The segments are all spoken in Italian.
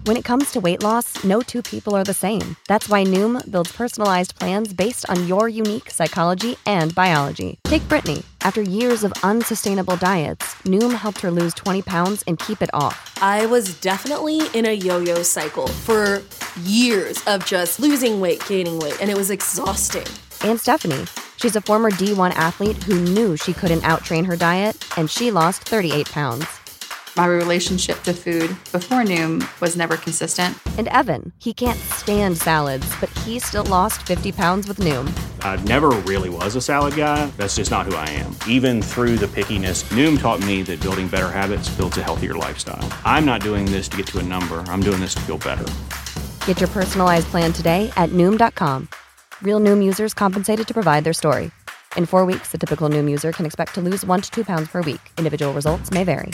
When it comes to weight loss, no two people are the same. That's why Noom builds personalized plans based on your unique psychology and biology. Take Brittany. After years of unsustainable diets, Noom helped her lose 20 pounds and keep it off. I was definitely in a yo-yo cycle for years of just losing weight, gaining weight, and it was exhausting. And Stephanie. She's a former D1 athlete who knew she couldn't out-train her diet, and she lost 38 pounds. My relationship to food before Noom was never consistent. And Evan, he can't stand salads, but he still lost 50 pounds with Noom. I never really was a salad guy. That's just not who I am. Even through the pickiness, Noom taught me that building better habits builds a healthier lifestyle. I'm not doing this to get to a number. I'm doing this to feel better. Get your personalized plan today at Noom.com. Real Noom users compensated to provide their story. In 4 weeks, the typical Noom user can expect to lose 1 to 2 pounds per week. Individual results may vary.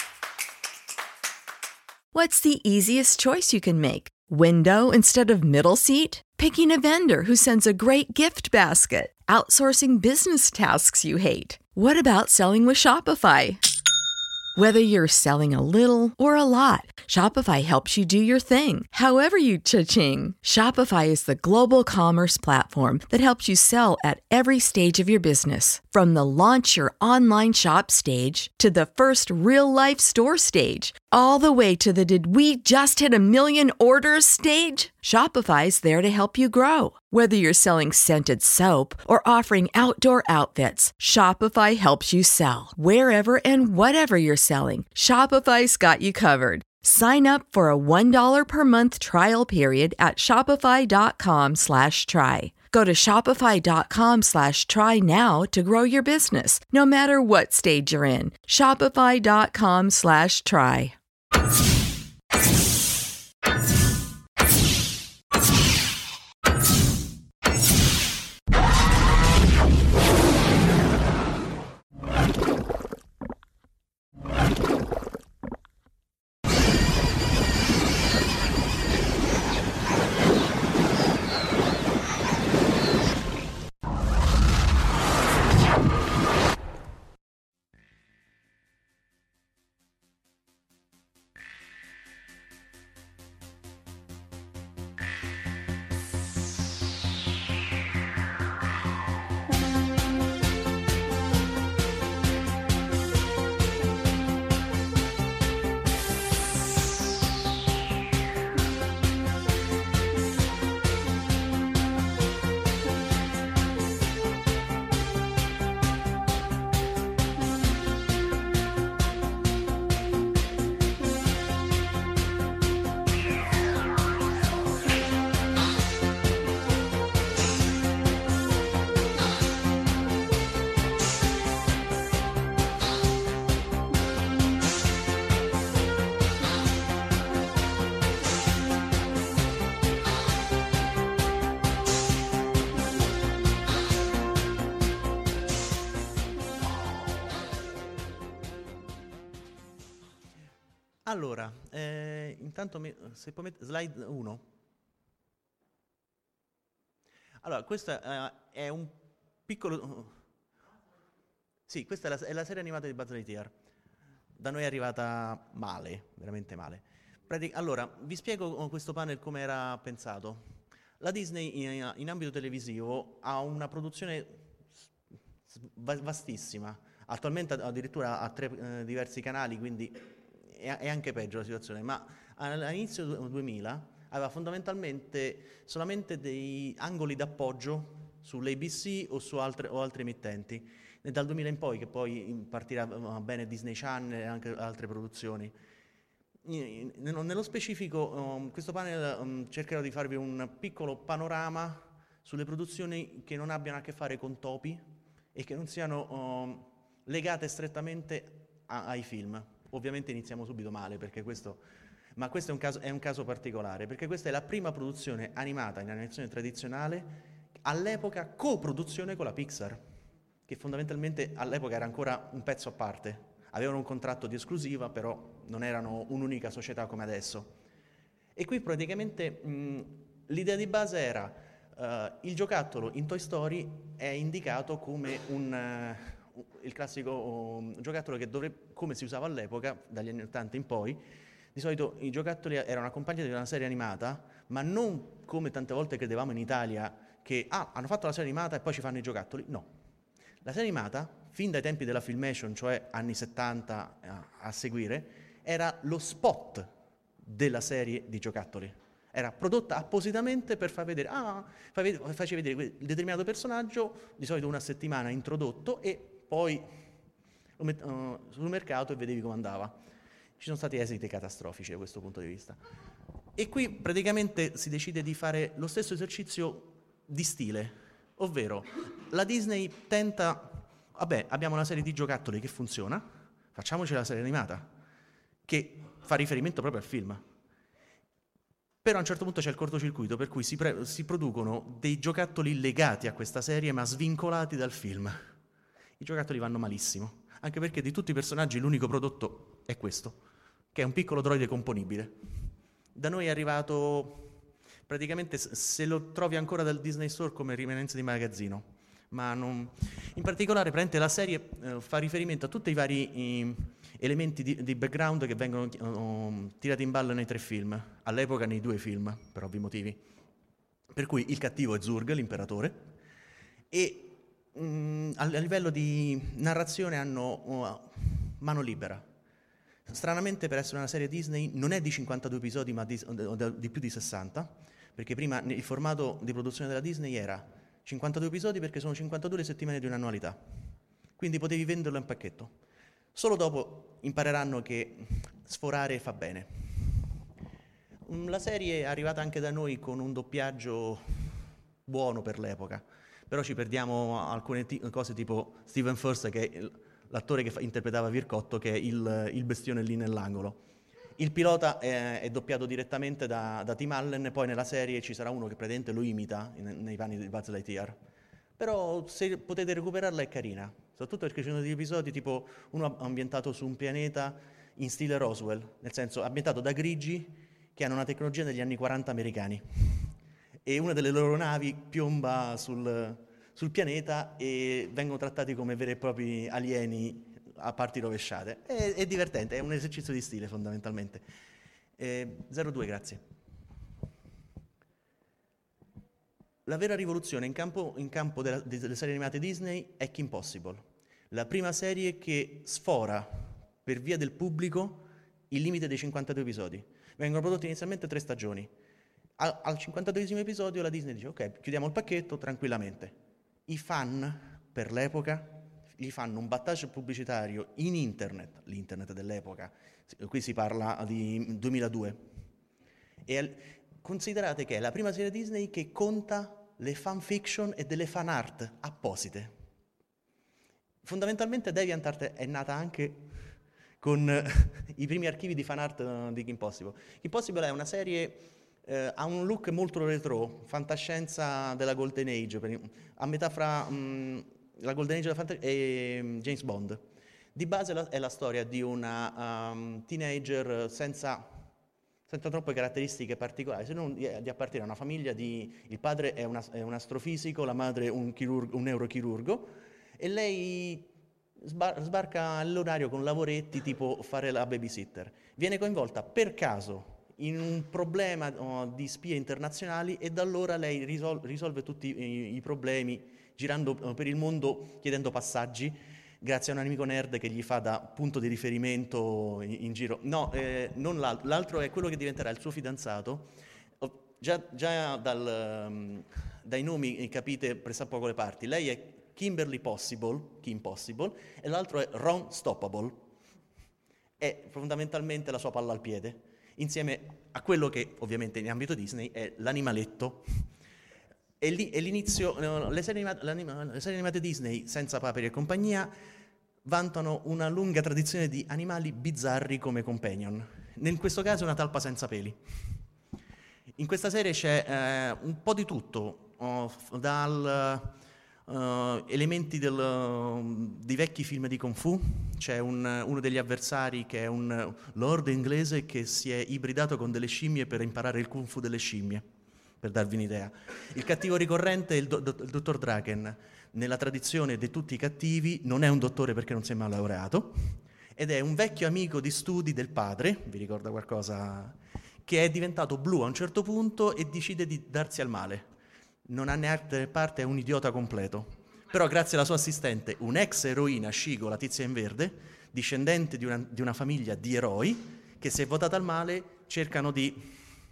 What's the easiest choice you can make? Window instead of middle seat? Picking a vendor who sends a great gift basket? Outsourcing business tasks you hate? What about selling with Shopify? Whether you're selling a little or a lot, Shopify helps you do your thing, however you cha-ching. Shopify is the global commerce platform that helps you sell at every stage of your business. From the launch your online shop stage to the first real-life store stage, all the way to the did we just hit a million orders stage? Shopify's there to help you grow. Whether you're selling scented soap or offering outdoor outfits, Shopify helps you sell. Wherever and whatever you're selling, Shopify's got you covered. Sign up for a $1 per month trial period at shopify.com/try. Go to shopify.com/try now to grow your business, no matter what stage you're in. Shopify.com/try. Allora, intanto se puoi mettere slide 1. Allora, questo è un piccolo... Sì, questa è la serie animata di Buzz Lightyear. Da noi è arrivata male, veramente male. Allora, vi spiego questo panel come era pensato. La Disney in ambito televisivo ha una produzione vastissima. Attualmente addirittura ha 3 diversi canali, quindi è anche peggio la situazione, ma all'inizio 2000 aveva fondamentalmente solamente dei angoli d'appoggio sull'ABC o su altre emittenti. E dal 2000 in poi, che poi partirà bene Disney Channel e anche altre produzioni. Nello specifico, questo panel cercherò di farvi un piccolo panorama sulle produzioni che non abbiano a che fare con topi e che non siano legate strettamente ai film. Ovviamente iniziamo subito male, ma questo è un caso particolare, perché questa è la prima produzione animata in animazione tradizionale, all'epoca coproduzione con la Pixar, che fondamentalmente all'epoca era ancora un pezzo a parte. Avevano un contratto di esclusiva, però non erano un'unica società come adesso. E qui praticamente l'idea di base era il giocattolo in Toy Story è indicato come il classico giocattolo che come si usava all'epoca, dagli anni 80 in poi, Di solito i giocattoli erano accompagnati da una serie animata, ma non come tante volte credevamo in Italia, che hanno fatto la serie animata e poi ci fanno i giocattoli. No. La serie animata, fin dai tempi della Filmation, cioè anni 70 a seguire, era lo spot della serie di giocattoli. Era prodotta appositamente per far vedere, faceva vedere il determinato personaggio, di solito una settimana introdotto, e poi sul mercato e vedevi come andava. Ci sono stati esiti catastrofici da questo punto di vista. E qui praticamente si decide di fare lo stesso esercizio di stile, ovvero la Disney tenta, abbiamo una serie di giocattoli che funziona, facciamoci la serie animata, che fa riferimento proprio al film. Però a un certo punto c'è il cortocircuito, per cui si producono dei giocattoli legati a questa serie ma svincolati dal film. I giocattoli vanno malissimo, anche perché di tutti i personaggi l'unico prodotto è questo, che è un piccolo droide componibile. Da noi è arrivato, praticamente se lo trovi ancora dal Disney Store come rimanenza di magazzino, ma non... In particolare la serie fa riferimento a tutti i vari elementi di background che vengono tirati in ballo nei 3 film, all'epoca nei 2 film, per ovvi motivi. Per cui il cattivo è Zurg, l'imperatore, e a livello di narrazione hanno mano libera. Stranamente, per essere una serie Disney, non è di 52 episodi, ma di più di 60, perché prima il formato di produzione della Disney era 52 episodi perché sono 52 le settimane di un'annualità, quindi potevi venderlo in pacchetto. Solo dopo impareranno che sforare fa bene. La serie è arrivata anche da noi con un doppiaggio buono per l'epoca, però ci perdiamo alcune cose tipo Stephen Furst, che è l'attore che interpretava Vircotto, che è il bestione lì nell'angolo. Il pilota è doppiato direttamente da Tim Allen, poi nella serie ci sarà uno che praticamente lo imita nei panni di Buzz Lightyear. Però se potete recuperarla è carina, soprattutto perché ci sono degli episodi tipo uno ambientato su un pianeta in stile Roswell, nel senso ambientato da grigi che hanno una tecnologia degli anni 40 americani, e una delle loro navi piomba sul pianeta e vengono trattati come veri e propri alieni a parti rovesciate. È divertente, è un esercizio di stile fondamentalmente. 02, grazie. La vera rivoluzione in campo delle serie animate Disney è Kim Possible, la prima serie che sfora per via del pubblico il limite dei 52 episodi. Vengono prodotte inizialmente 3 stagioni. Al 52esimo episodio la Disney dice ok, chiudiamo il pacchetto tranquillamente. I fan per l'epoca gli fanno un battage pubblicitario in internet, l'internet dell'epoca, qui si parla di 2002, e considerate che è la prima serie Disney che conta le fanfiction e delle fan art apposite. Fondamentalmente DeviantArt è nata anche con i primi archivi di fan art di Kim Possible. Kim Possible è una serie, ha un look molto retro, fantascienza della Golden Age, a metà fra la Golden Age e James Bond. Di base è la storia di una teenager senza troppe caratteristiche particolari, se non di appartenere a una famiglia il padre è un astrofisico, la madre un neurochirurgo, e lei sbarca all'orario con lavoretti tipo fare la babysitter. Viene coinvolta per caso in un problema di spie internazionali e da allora lei risolve tutti i problemi girando per il mondo chiedendo passaggi grazie a un amico nerd che gli fa da punto di riferimento in giro. No, non l'altro è quello che diventerà il suo fidanzato. Già dai nomi capite pressappoco le parti. Lei è Kim Possible, e l'altro è Ron Stoppable. È fondamentalmente la sua palla al piede, insieme a quello che ovviamente in ambito Disney è l'animaletto. E lì è l'inizio. Le serie animate Disney, senza Paperi e compagnia, vantano una lunga tradizione di animali bizzarri come companion. In questo caso una talpa senza peli. In questa serie c'è un po' di tutto, elementi dei vecchi film di Kung Fu. C'è uno degli avversari che è un lord inglese che si è ibridato con delle scimmie per imparare il Kung Fu delle scimmie, per darvi un'idea. Il cattivo ricorrente è il dottor Draken. Nella tradizione di tutti i cattivi non è un dottore perché non si è mai laureato, ed è un vecchio amico di studi del padre, vi ricorda qualcosa, che è diventato blu a un certo punto e decide di darsi al male. Non ha neanche parte, è un idiota completo. Però grazie alla sua assistente, un'ex eroina Shigo, la tizia in verde, discendente di una famiglia di eroi, che se votata al male cercano di...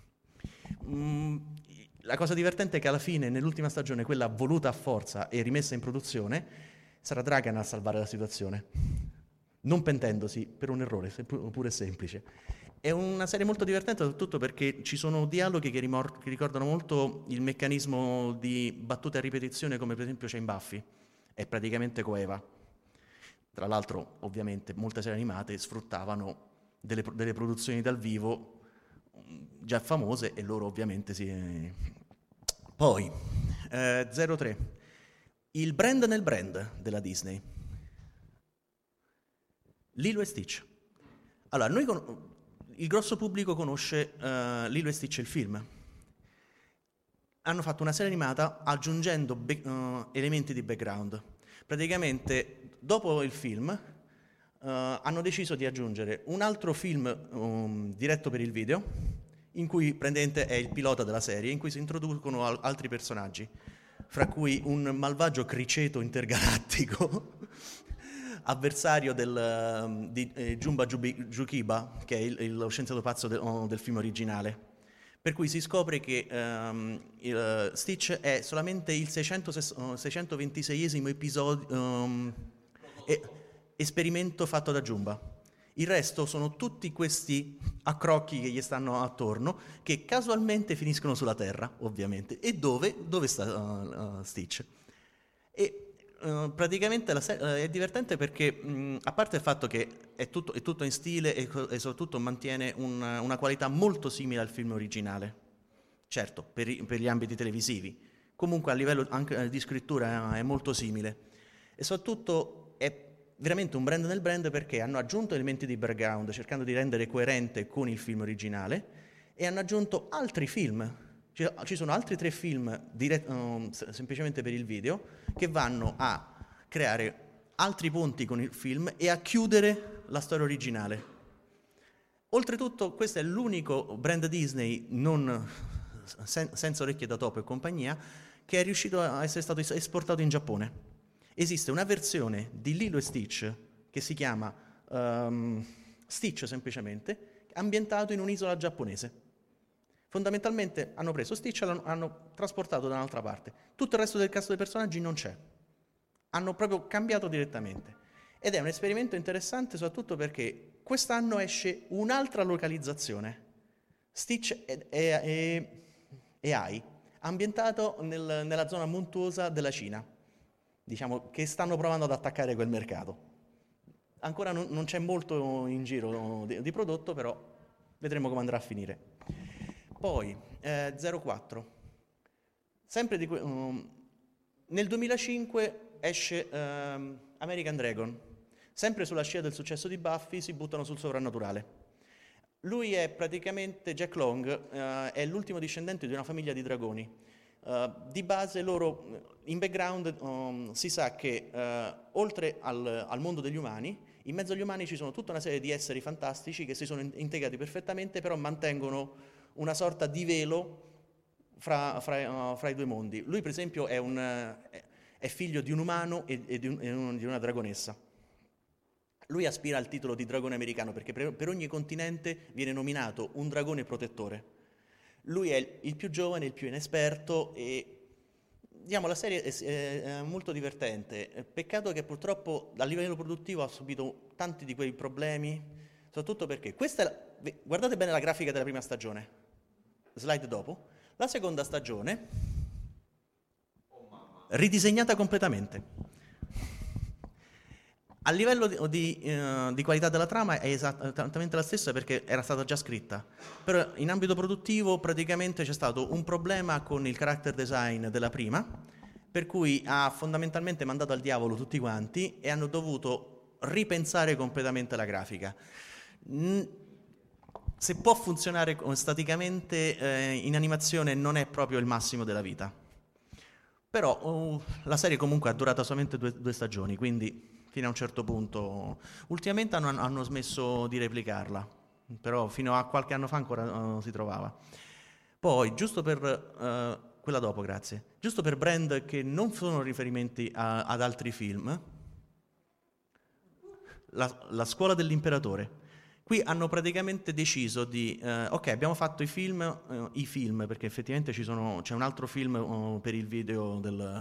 La cosa divertente è che alla fine, nell'ultima stagione, quella voluta a forza e rimessa in produzione, sarà Dragan a salvare la situazione, non pentendosi per un errore, pure semplice. È una serie molto divertente, soprattutto perché ci sono dialoghi che ricordano molto il meccanismo di battute a ripetizione, come per esempio c'è in Buffy. È praticamente coeva. Tra l'altro, ovviamente, molte serie animate sfruttavano delle produzioni dal vivo già famose e loro ovviamente si... Poi, 03. Il brand nel brand della Disney. Lilo e Stitch. Allora, il grosso pubblico conosce Lilo e Stitch, il film. Hanno fatto una serie animata aggiungendo elementi di background. Praticamente, dopo il film, hanno deciso di aggiungere un altro film diretto per il video, in cui praticamente è il pilota della serie, in cui si introducono altri personaggi, fra cui un malvagio criceto intergalattico, avversario di Jumba Jukiba, che è lo scienziato pazzo del film originale. Per cui si scopre che Stitch è solamente il 626esimo episodio, esperimento fatto da Jumba. Il resto sono tutti questi accrocchi che gli stanno attorno, che casualmente finiscono sulla Terra, ovviamente. E dove sta Stitch? E praticamente è divertente perché, a parte il fatto che è tutto in stile e soprattutto mantiene una qualità molto simile al film originale, certo, per gli ambiti televisivi. Comunque a livello anche di scrittura è molto simile. E soprattutto è veramente un brand nel brand perché hanno aggiunto elementi di background cercando di rendere coerente con il film originale e hanno aggiunto altri film. Ci sono altri 3 film semplicemente per il video che vanno a creare altri ponti con il film e a chiudere la storia originale. Oltretutto questo è l'unico brand Disney senza orecchie da topo e compagnia che è riuscito a essere stato esportato in Giappone. Esiste una versione di Lilo e Stitch che si chiama Stitch semplicemente, ambientato in un'isola giapponese. Fondamentalmente hanno preso Stitch e l'hanno trasportato da un'altra parte. Tutto il resto del cast dei personaggi non c'è. Hanno proprio cambiato direttamente. Ed è un esperimento interessante soprattutto perché quest'anno esce un'altra localizzazione. Stitch e Ai, ambientato nella zona montuosa della Cina. Diciamo che stanno provando ad attaccare quel mercato. Ancora non c'è molto in giro di prodotto, però vedremo come andrà a finire. Poi, 04. Sempre nel 2005 esce American Dragon. Sempre sulla scia del successo di Buffy si buttano sul sovrannaturale. Lui è praticamente Jack Long, è l'ultimo discendente di una famiglia di dragoni. Di base loro, in background, si sa che oltre al mondo degli umani, in mezzo agli umani ci sono tutta una serie di esseri fantastici che si sono integrati perfettamente, però mantengono una sorta di velo fra i due mondi. Lui per esempio è figlio di un umano e di una dragonessa. Lui aspira al titolo di dragone americano perché per ogni continente viene nominato un dragone protettore. Lui è il più giovane, il più inesperto e diciamo la serie è molto divertente. Peccato che purtroppo a livello produttivo ha subito tanti di quei problemi, soprattutto perché guardate bene la grafica della prima stagione, slide dopo, la seconda stagione ridisegnata completamente. A livello di qualità della trama è esattamente la stessa perché era stata già scritta, però in ambito produttivo praticamente c'è stato un problema con il character design della prima, per cui ha fondamentalmente mandato al diavolo tutti quanti e hanno dovuto ripensare completamente la grafica. Se può funzionare staticamente in animazione non è proprio il massimo della vita, però la serie comunque ha durato solamente due stagioni, quindi fino a un certo punto. Ultimamente hanno smesso di replicarla, però fino a qualche anno fa ancora si trovava. Poi, giusto per quella dopo, grazie. Giusto per brand che non sono riferimenti ad altri film, la scuola dell'imperatore. Qui hanno praticamente deciso di, ok, abbiamo fatto i film, perché effettivamente c'è un altro film per il video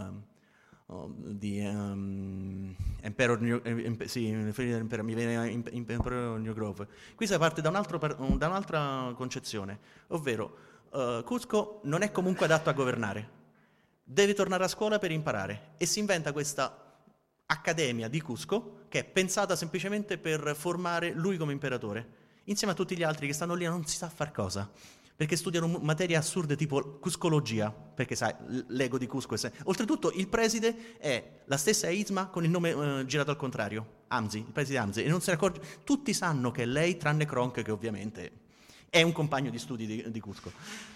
di Emperor mi viene Emperor New Grove. Qui si parte da un'altra concezione, ovvero Cusco non è comunque adatto a governare, deve tornare a scuola per imparare, e si inventa questa accademia di Cusco che è pensata semplicemente per formare lui come imperatore, insieme a tutti gli altri che stanno lì e non si sa far cosa, perché studiano materie assurde tipo cuscologia, perché sai, l'ego di Cusco oltretutto il preside è la stessa Isma con il nome girato al contrario, Amzi, il preside Amzi, e non se ne accorge, tutti sanno che è lei tranne Kronk, che ovviamente è un compagno di studi di Cusco.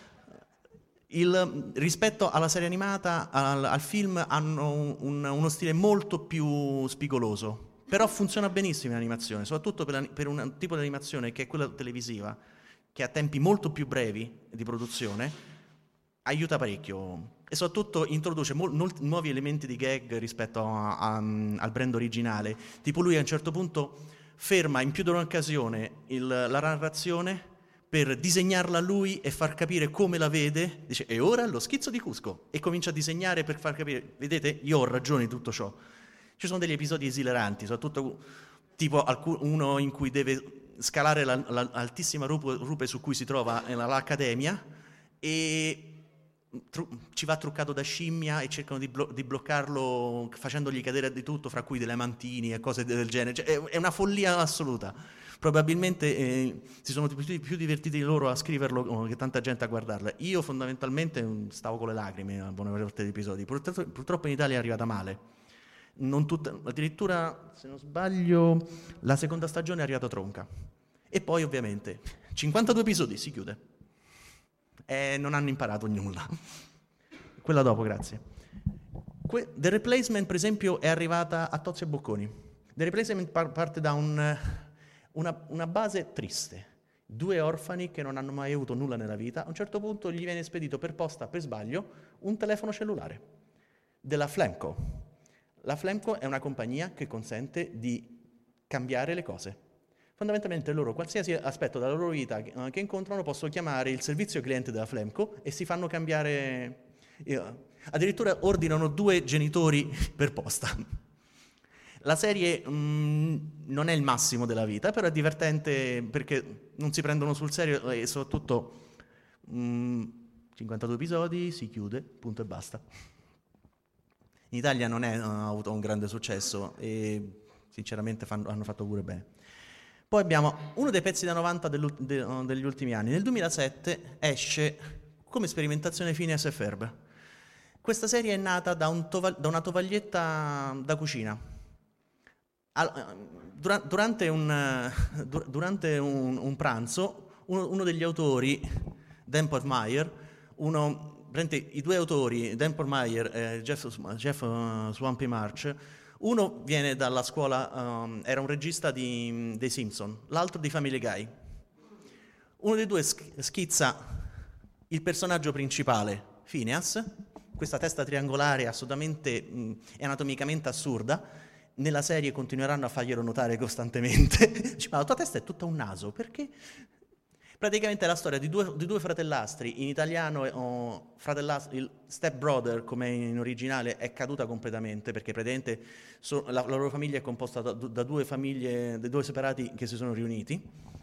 Rispetto alla serie animata, al film, hanno uno stile molto più spigoloso, però funziona benissimo in animazione, soprattutto per un tipo di animazione che è quella televisiva, che ha tempi molto più brevi di produzione, aiuta parecchio, e soprattutto introduce nuovi elementi di gag rispetto al brand originale, tipo lui a un certo punto ferma in più di un'occasione la narrazione per disegnarla lui e far capire come la vede, dice e ora lo schizzo di Cusco, e comincia a disegnare per far capire, vedete, io ho ragione di tutto ciò. Ci sono degli episodi esileranti, soprattutto tipo uno in cui deve scalare l'altissima rupe su cui si trova l'accademia, e ci va truccato da scimmia e cercano di bloccarlo facendogli cadere di tutto, fra cui delle mantini e cose del genere, cioè, è una follia assoluta. Probabilmente si sono più divertiti loro a scriverlo che tanta gente a guardarla. Io fondamentalmente stavo con le lacrime a buona parte degli episodi. Purtroppo in Italia è arrivata male. Addirittura, se non sbaglio, la seconda stagione è arrivata tronca. E poi ovviamente 52 episodi, si chiude. E non hanno imparato nulla. Quella dopo, grazie. The Replacement, per esempio, è arrivata a Tozzi e Bocconi. The Replacement parte da una base triste. 2 orfani che non hanno mai avuto nulla nella vita. A un certo punto gli viene spedito per posta, per sbaglio, un telefono cellulare della Flemco. La Flemco è una compagnia che consente di cambiare le cose. Fondamentalmente loro, qualsiasi aspetto della loro vita che incontrano, possono chiamare il servizio cliente della Flemco e si fanno cambiare. Addirittura ordinano 2 genitori per posta. La serie non è il massimo della vita, però è divertente perché non si prendono sul serio e soprattutto 52 episodi, si chiude, punto e basta. In Italia non ha avuto un grande successo e sinceramente hanno fatto pure bene. Poi abbiamo uno dei pezzi da 90 degli ultimi anni. Nel 2007 esce come sperimentazione Phineas e Ferb. Questa serie è nata da una tovaglietta da cucina. Durante un pranzo, uno degli autori, Dan Portmeyer, i 2 autori, Dan Portmeyer e Jeff Swampy March, uno viene dalla scuola, era un regista dei Simpson, l'altro di Family Guy. Uno dei 2 schizza il personaggio principale, Phineas, questa testa triangolare assolutamente e anatomicamente assurda. Nella serie continueranno a farglielo notare costantemente. Dice, ma la tua testa è tutta un naso, perché? Praticamente è la storia di due fratellastri, in italiano il step brother, come in originale, è caduta completamente, perché praticamente la loro famiglia è composta da 2 famiglie, da 2 separati che si sono riuniti.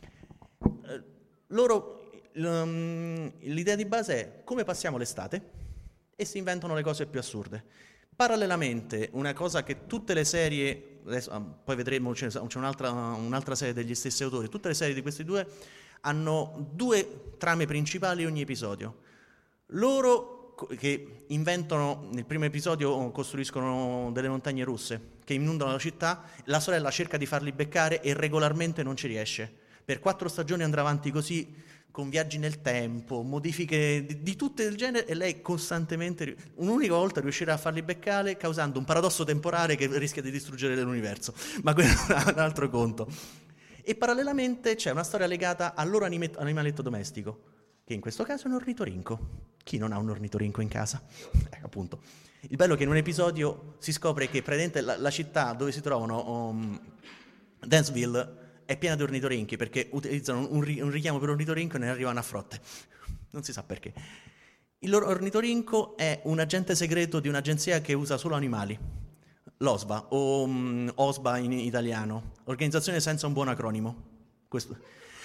L'idea di base è come passiamo l'estate, e si inventano le cose più assurde. Parallelamente, una cosa che tutte le serie, adesso, poi vedremo, c'è un'altra serie degli stessi autori, tutte le serie di questi 2 hanno 2 trame principali ogni episodio. Loro che inventano, nel primo episodio costruiscono delle montagne russe che inondano la città, la sorella cerca di farli beccare e regolarmente non ci riesce. Per 4 stagioni andrà avanti così, con viaggi nel tempo, modifiche di tutte del genere, e lei costantemente, un'unica volta riuscirà a farli beccare causando un paradosso temporale che rischia di distruggere l'universo, ma quello è un altro conto. E parallelamente c'è una storia legata al loro animaletto domestico, che in questo caso è un ornitorinco. Chi non ha un ornitorinco in casa? Appunto. Il bello è che in un episodio si scopre che praticamente la città dove si trovano, Danceville, è piena di ornitorinchi, perché utilizzano un richiamo per ornitorinco e ne arrivano a frotte. Non si sa perché. Il loro ornitorinco è un agente segreto di un'agenzia che usa solo animali, l'OSBA, o OSBA in italiano, Organizzazione Senza un Buon Acronimo. Questo.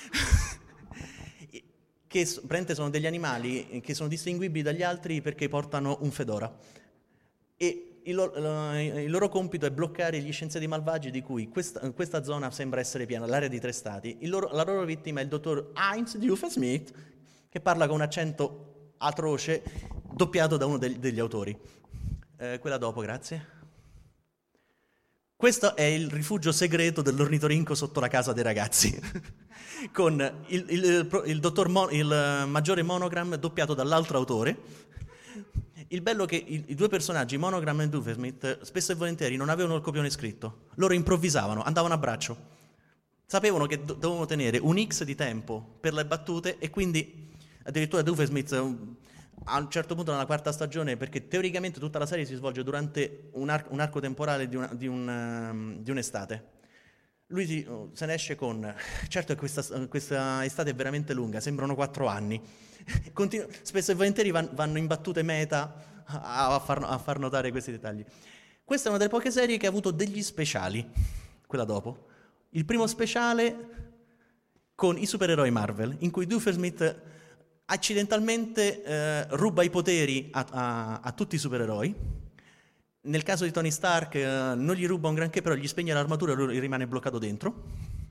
Che praticamente sono degli animali che sono distinguibili dagli altri perché portano un fedora. E il loro compito è bloccare gli scienziati malvagi di cui questa zona sembra essere piena, l'area di 3 stati. La loro vittima è il dottor Heinz Doofenshmirtz, che parla con un accento atroce, doppiato da uno degli autori. Quella dopo, grazie. Questo è il rifugio segreto dell'ornitorinco sotto la casa dei ragazzi, con il maggiore Monogram doppiato dall'altro autore. Il bello è che i due personaggi, Monogram e Doofenshmirtz, spesso e volentieri non avevano il copione scritto. Loro improvvisavano, andavano a braccio. Sapevano che dovevano tenere un X di tempo per le battute, e quindi addirittura Doofenshmirtz a un certo punto nella 4ª stagione, perché teoricamente tutta la serie si svolge durante un arco temporale di un'estate. Lui se ne esce con... Certo che questa estate è veramente lunga, sembrano 4 anni. Spesso e volentieri vanno in battute meta a far notare questi dettagli. Questa è una delle poche serie che ha avuto degli speciali, quella dopo. Il primo speciale con i supereroi Marvel, in cui Doofenshmirtz accidentalmente ruba i poteri a tutti i supereroi. Nel caso di Tony Stark non gli ruba un granché, però gli spegne l'armatura e lui rimane bloccato dentro.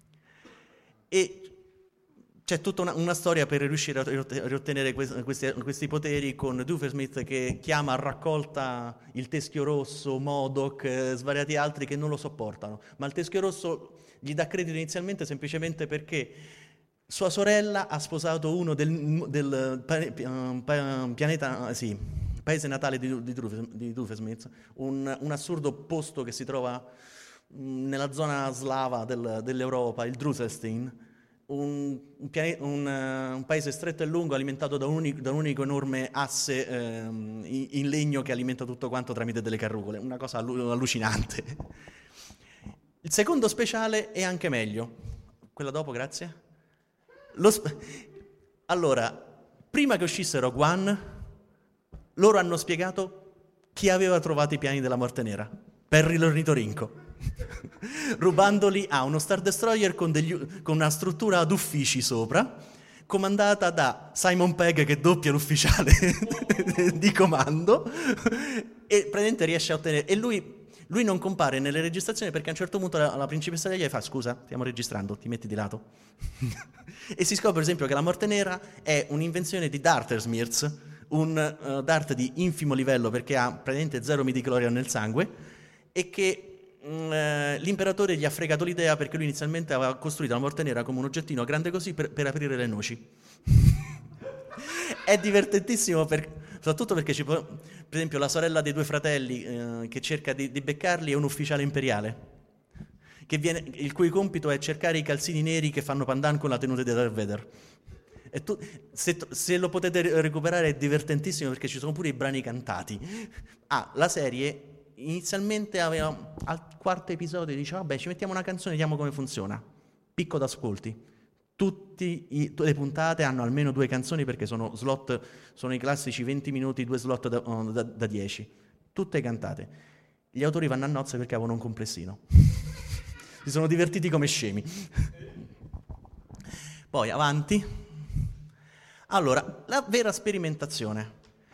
E c'è tutta una storia per riuscire a riottenere questi poteri, con Doofenshmirtz che chiama a raccolta il Teschio Rosso, MODOK, svariati altri che non lo sopportano. Ma il Teschio Rosso gli dà credito inizialmente semplicemente perché sua sorella ha sposato uno del pianeta, paese natale di Doofenshmirtz, un assurdo posto che si trova nella zona slava dell'Europa, il Drusselstein, un paese stretto e lungo alimentato da un unico enorme asse in legno che alimenta tutto quanto tramite delle carrucole, una cosa allucinante. Il secondo speciale è anche meglio. Quella dopo, grazie. Allora, prima che uscisse Rogue One, loro hanno spiegato chi aveva trovato i piani della Morte Nera. Perry l'ornitorinco, rubandoli a uno Star Destroyer con una struttura ad uffici sopra, comandata da Simon Pegg, che doppia l'ufficiale di comando, e praticamente riesce a ottenere... E lui non compare nelle registrazioni perché a un certo punto la principessa gli fa: scusa, stiamo registrando, ti metti di lato. E si scopre per esempio che la Morte Nera è un'invenzione di Darth-Smirtz, un Darth di infimo livello perché ha praticamente 0 midichlorian nel sangue, e che l'imperatore gli ha fregato l'idea perché lui inizialmente aveva costruito la Morte Nera come un oggettino grande così per aprire le noci. È divertentissimo soprattutto perché per esempio la sorella dei 2 fratelli che cerca di beccarli è un ufficiale imperiale il cui compito è cercare i calzini neri che fanno pandan con la tenuta di Darth Vader. E se lo potete recuperare è divertentissimo perché ci sono pure i brani cantati. La serie inizialmente aveva al 4º episodio diceva vabbè, ci mettiamo una canzone, vediamo come funziona. Picco d'ascolti. Tutte le puntate hanno almeno 2 canzoni perché sono i classici 20 minuti, 2 slot da 10. Tutte cantate. Gli autori vanno a nozze perché avevano un complessino. Si sono divertiti come scemi. Poi avanti. Allora, la vera sperimentazione.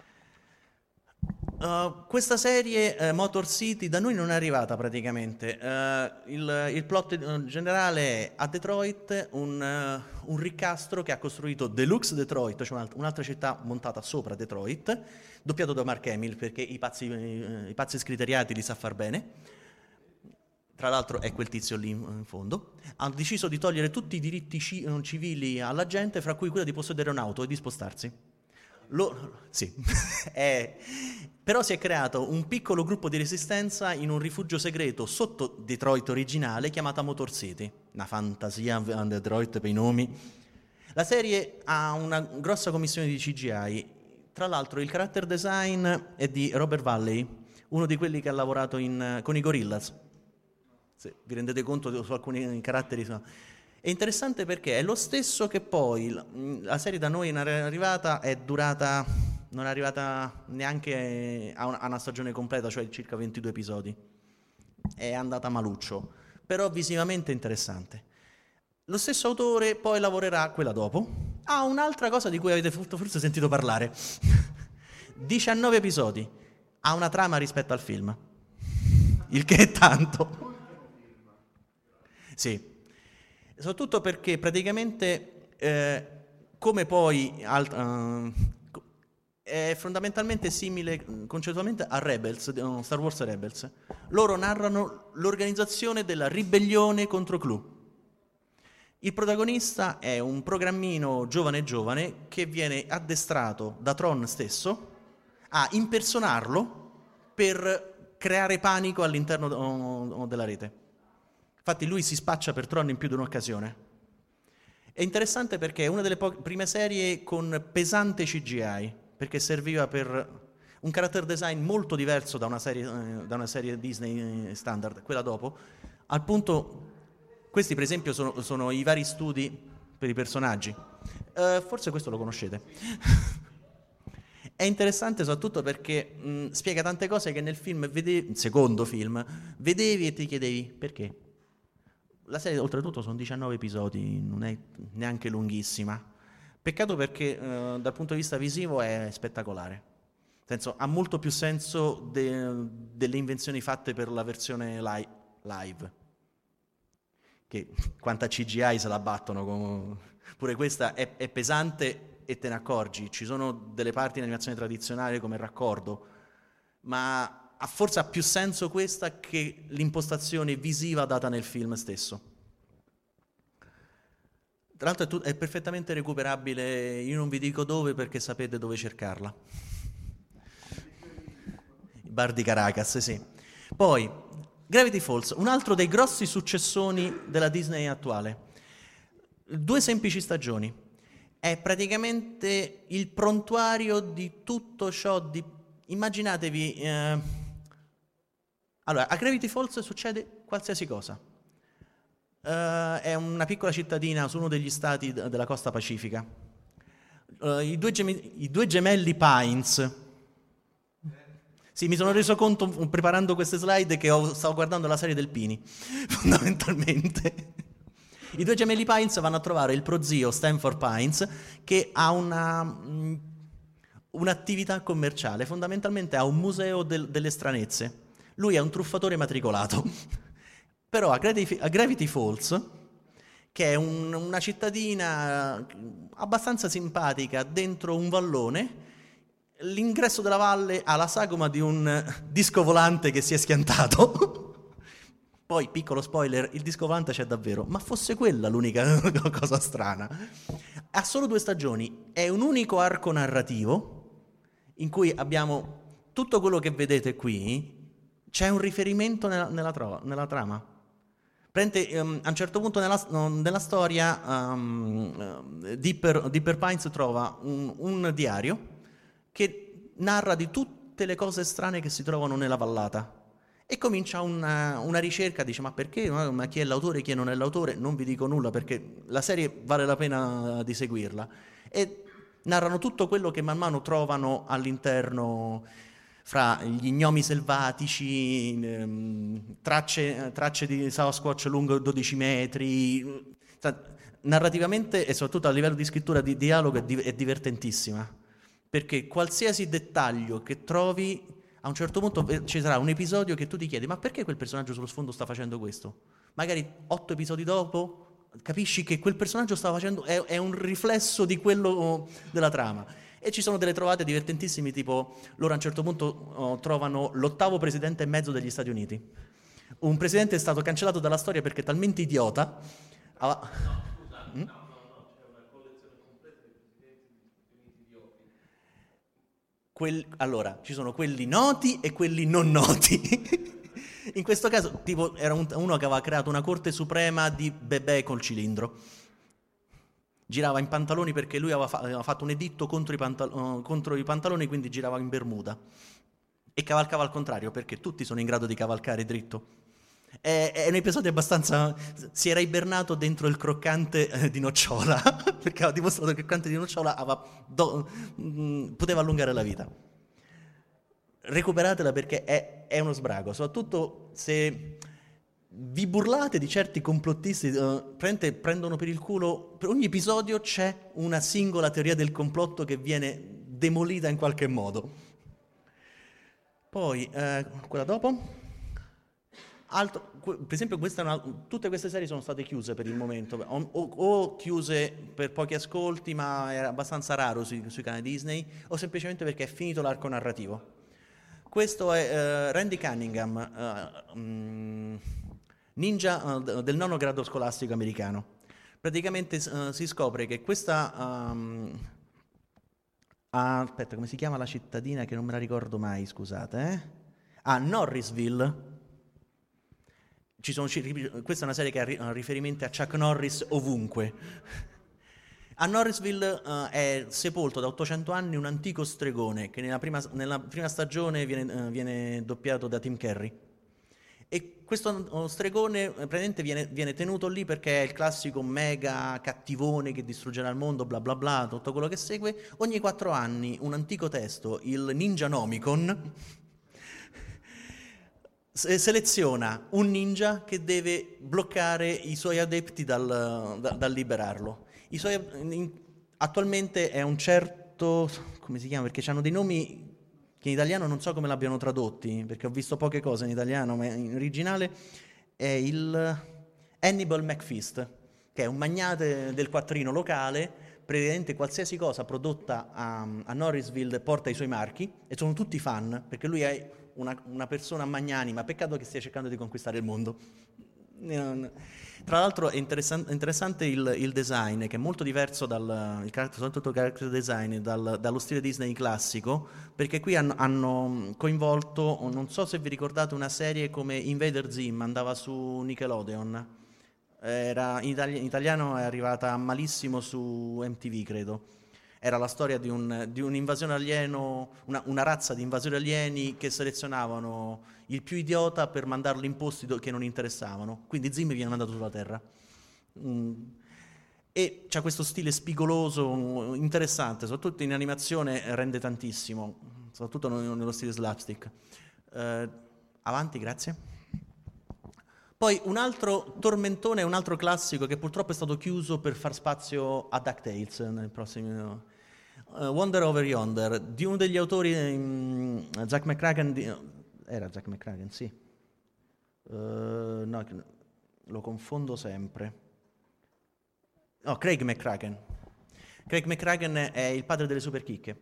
Questa serie Motor City da noi non è arrivata praticamente. Il plot generale è a Detroit un ricastro che ha costruito Deluxe Detroit, cioè un'altra città montata sopra Detroit, doppiato da Mark Hamill perché i pazzi scriteriati li sa far bene, tra l'altro è quel tizio lì in fondo, ha deciso di togliere tutti i diritti civili alla gente, fra cui quello di possedere un'auto e di spostarsi. Sì. Però si è creato un piccolo gruppo di resistenza in un rifugio segreto sotto Detroit originale chiamata Motor City. Una fantasia a Detroit per i nomi. La serie ha una grossa commissione di CGI. Tra l'altro il character design è di Robert Valley, uno di quelli che ha lavorato con i Gorillaz. Se vi rendete conto su alcuni caratteri. È interessante perché è lo stesso che poi la serie da noi non è arrivata, non è arrivata neanche a una stagione completa, cioè circa 22 episodi. È andata maluccio, però visivamente interessante. Lo stesso autore poi lavorerà quella dopo. Ha un'altra cosa di cui avete forse sentito parlare. 19 episodi. Ha una trama rispetto al film. Il che è tanto. Sì. Soprattutto perché praticamente, come poi è fondamentalmente simile concettualmente a Rebels, Star Wars Rebels. Loro narrano l'organizzazione della ribellione contro Clu. Il protagonista è un programmino giovane che viene addestrato da Tron stesso a impersonarlo per creare panico all'interno della rete. Infatti lui si spaccia per Tron in più di un'occasione. È interessante perché è una delle prime serie con pesante CGI, perché serviva per un character design molto diverso da una serie Disney standard, quella dopo, al punto. Questi per esempio sono i vari studi per i personaggi. Forse questo lo conoscete. È interessante soprattutto perché spiega tante cose che nel film, secondo film, vedevi e ti chiedevi perché. La serie oltretutto sono 19 episodi, non è neanche lunghissima. Peccato perché dal punto di vista visivo è spettacolare. Nel senso, ha molto più senso delle invenzioni fatte per la versione live. Che quanta CGI se la battono, pure questa è pesante e te ne accorgi. Ci sono delle parti in animazione tradizionale come il raccordo, ma forse ha più senso questa che l'impostazione visiva data nel film stesso. Tra l'altro è perfettamente recuperabile, io non vi dico dove perché sapete dove cercarla. Il bar di Caracas, sì. Poi Gravity Falls, un altro dei grossi successoni della Disney attuale. 2 semplici stagioni. È praticamente il prontuario di tutto ciò immaginatevi. Allora, a Gravity Falls succede qualsiasi cosa. È una piccola cittadina su uno degli stati della costa pacifica. I due gemelli Pines. Sì, mi sono reso conto preparando queste slide che stavo guardando la serie del Pini, fondamentalmente. I 2 gemelli Pines vanno a trovare il prozio Stanford Pines che ha un'attività commerciale, fondamentalmente ha un museo delle stranezze. Lui è un truffatore matricolato, però a Gravity Falls, che è una cittadina abbastanza simpatica dentro un vallone, l'ingresso della valle ha la sagoma di un disco volante che si è schiantato. Poi, piccolo spoiler, il disco volante c'è davvero, ma fosse quella l'unica cosa strana. Ha solo 2 stagioni, è un unico arco narrativo in cui abbiamo tutto quello che vedete qui, c'è un riferimento nella trama. A un certo punto nella storia Dipper Pines trova un diario che narra di tutte le cose strane che si trovano nella vallata e comincia una ricerca, dice ma perché, ma chi è l'autore, chi non è l'autore, non vi dico nulla perché la serie vale la pena di seguirla, e narrano tutto quello che man mano trovano all'interno, fra gli gnomi selvatici, tracce di Sasquatch lungo 12 metri, narrativamente e soprattutto a livello di scrittura di dialogo è divertentissima. Perché qualsiasi dettaglio che trovi, a un certo punto ci sarà un episodio che tu ti chiedi ma perché quel personaggio sullo sfondo sta facendo questo? Magari 8 episodi dopo capisci che quel personaggio stava facendo, è un riflesso di quello della trama. E ci sono delle trovate divertentissime, tipo loro a un certo punto trovano l'8º presidente e mezzo degli Stati Uniti. un presidente è stato cancellato dalla storia perché è talmente idiota. Allora, ci sono quelli noti e quelli non noti. In questo caso, tipo, era uno che aveva creato una corte suprema di bebè col cilindro. Girava in pantaloni perché lui aveva fatto un editto contro i pantaloni, quindi girava in bermuda. E cavalcava al contrario, perché tutti sono in grado di cavalcare dritto. È un episodio abbastanza... Si era ibernato dentro il croccante di nocciola, perché aveva dimostrato che il croccante di nocciola poteva allungare la vita. Recuperatela perché è uno sbrago, soprattutto se vi burlate di certi complottisti, prendono per il culo, per ogni episodio c'è una singola teoria del complotto che viene demolita in qualche modo. Poi, quella dopo... per esempio tutte queste serie sono state chiuse per il momento, o chiuse per pochi ascolti, ma era abbastanza raro sui canali Disney, o semplicemente perché è finito l'arco narrativo. Questo è Randy Cunningham, ninja del 9° grado scolastico americano. Praticamente si scopre che questa... aspetta, come si chiama la cittadina che non me la ricordo mai, scusate. Norrisville. Questa è una serie che ha riferimenti a Chuck Norris ovunque. A Norrisville è sepolto da 800 anni un antico stregone che nella prima stagione viene doppiato da Tim Curry. E questo stregone praticamente viene tenuto lì perché è il classico mega cattivone che distruggerà il mondo, bla bla bla, tutto quello che segue. Ogni 4 anni un antico testo, il Ninjanomicon, seleziona un ninja che deve bloccare i suoi adepti dal liberarlo. Attualmente è un certo, come si chiama? Perché hanno dei nomi che in italiano non so come l'abbiano tradotti, perché ho visto poche cose in italiano, ma in originale è il Hannibal McFeast, che è un magnate del quattrino locale. Praticamente qualsiasi cosa prodotta a Norrisville porta i suoi marchi e sono tutti fan, perché lui è una persona magnanima, peccato che stia cercando di conquistare il mondo. Tra l'altro è interessante il design, che è molto diverso soprattutto il character design dallo stile Disney classico, perché qui hanno coinvolto, non so se vi ricordate, una serie come Invader Zim, andava su Nickelodeon, in italiano è arrivata malissimo su MTV, credo. Era la storia di un'invasione alieno, una razza di invasori alieni che selezionavano il più idiota per mandarlo in posti che non interessavano. Quindi Zim viene mandato sulla Terra. E c'ha questo stile spigoloso, interessante, soprattutto in animazione rende tantissimo, soprattutto nello stile slapstick. Avanti, grazie. Poi un altro tormentone, un altro classico che purtroppo è stato chiuso per far spazio a DuckTales nel prossimo... Wonder Over Yonder, di uno degli autori, Zack McCracken, era Zack McCracken, sì. No, lo confondo sempre. No, Craig McCracken. Craig McCracken è il padre delle superchicche,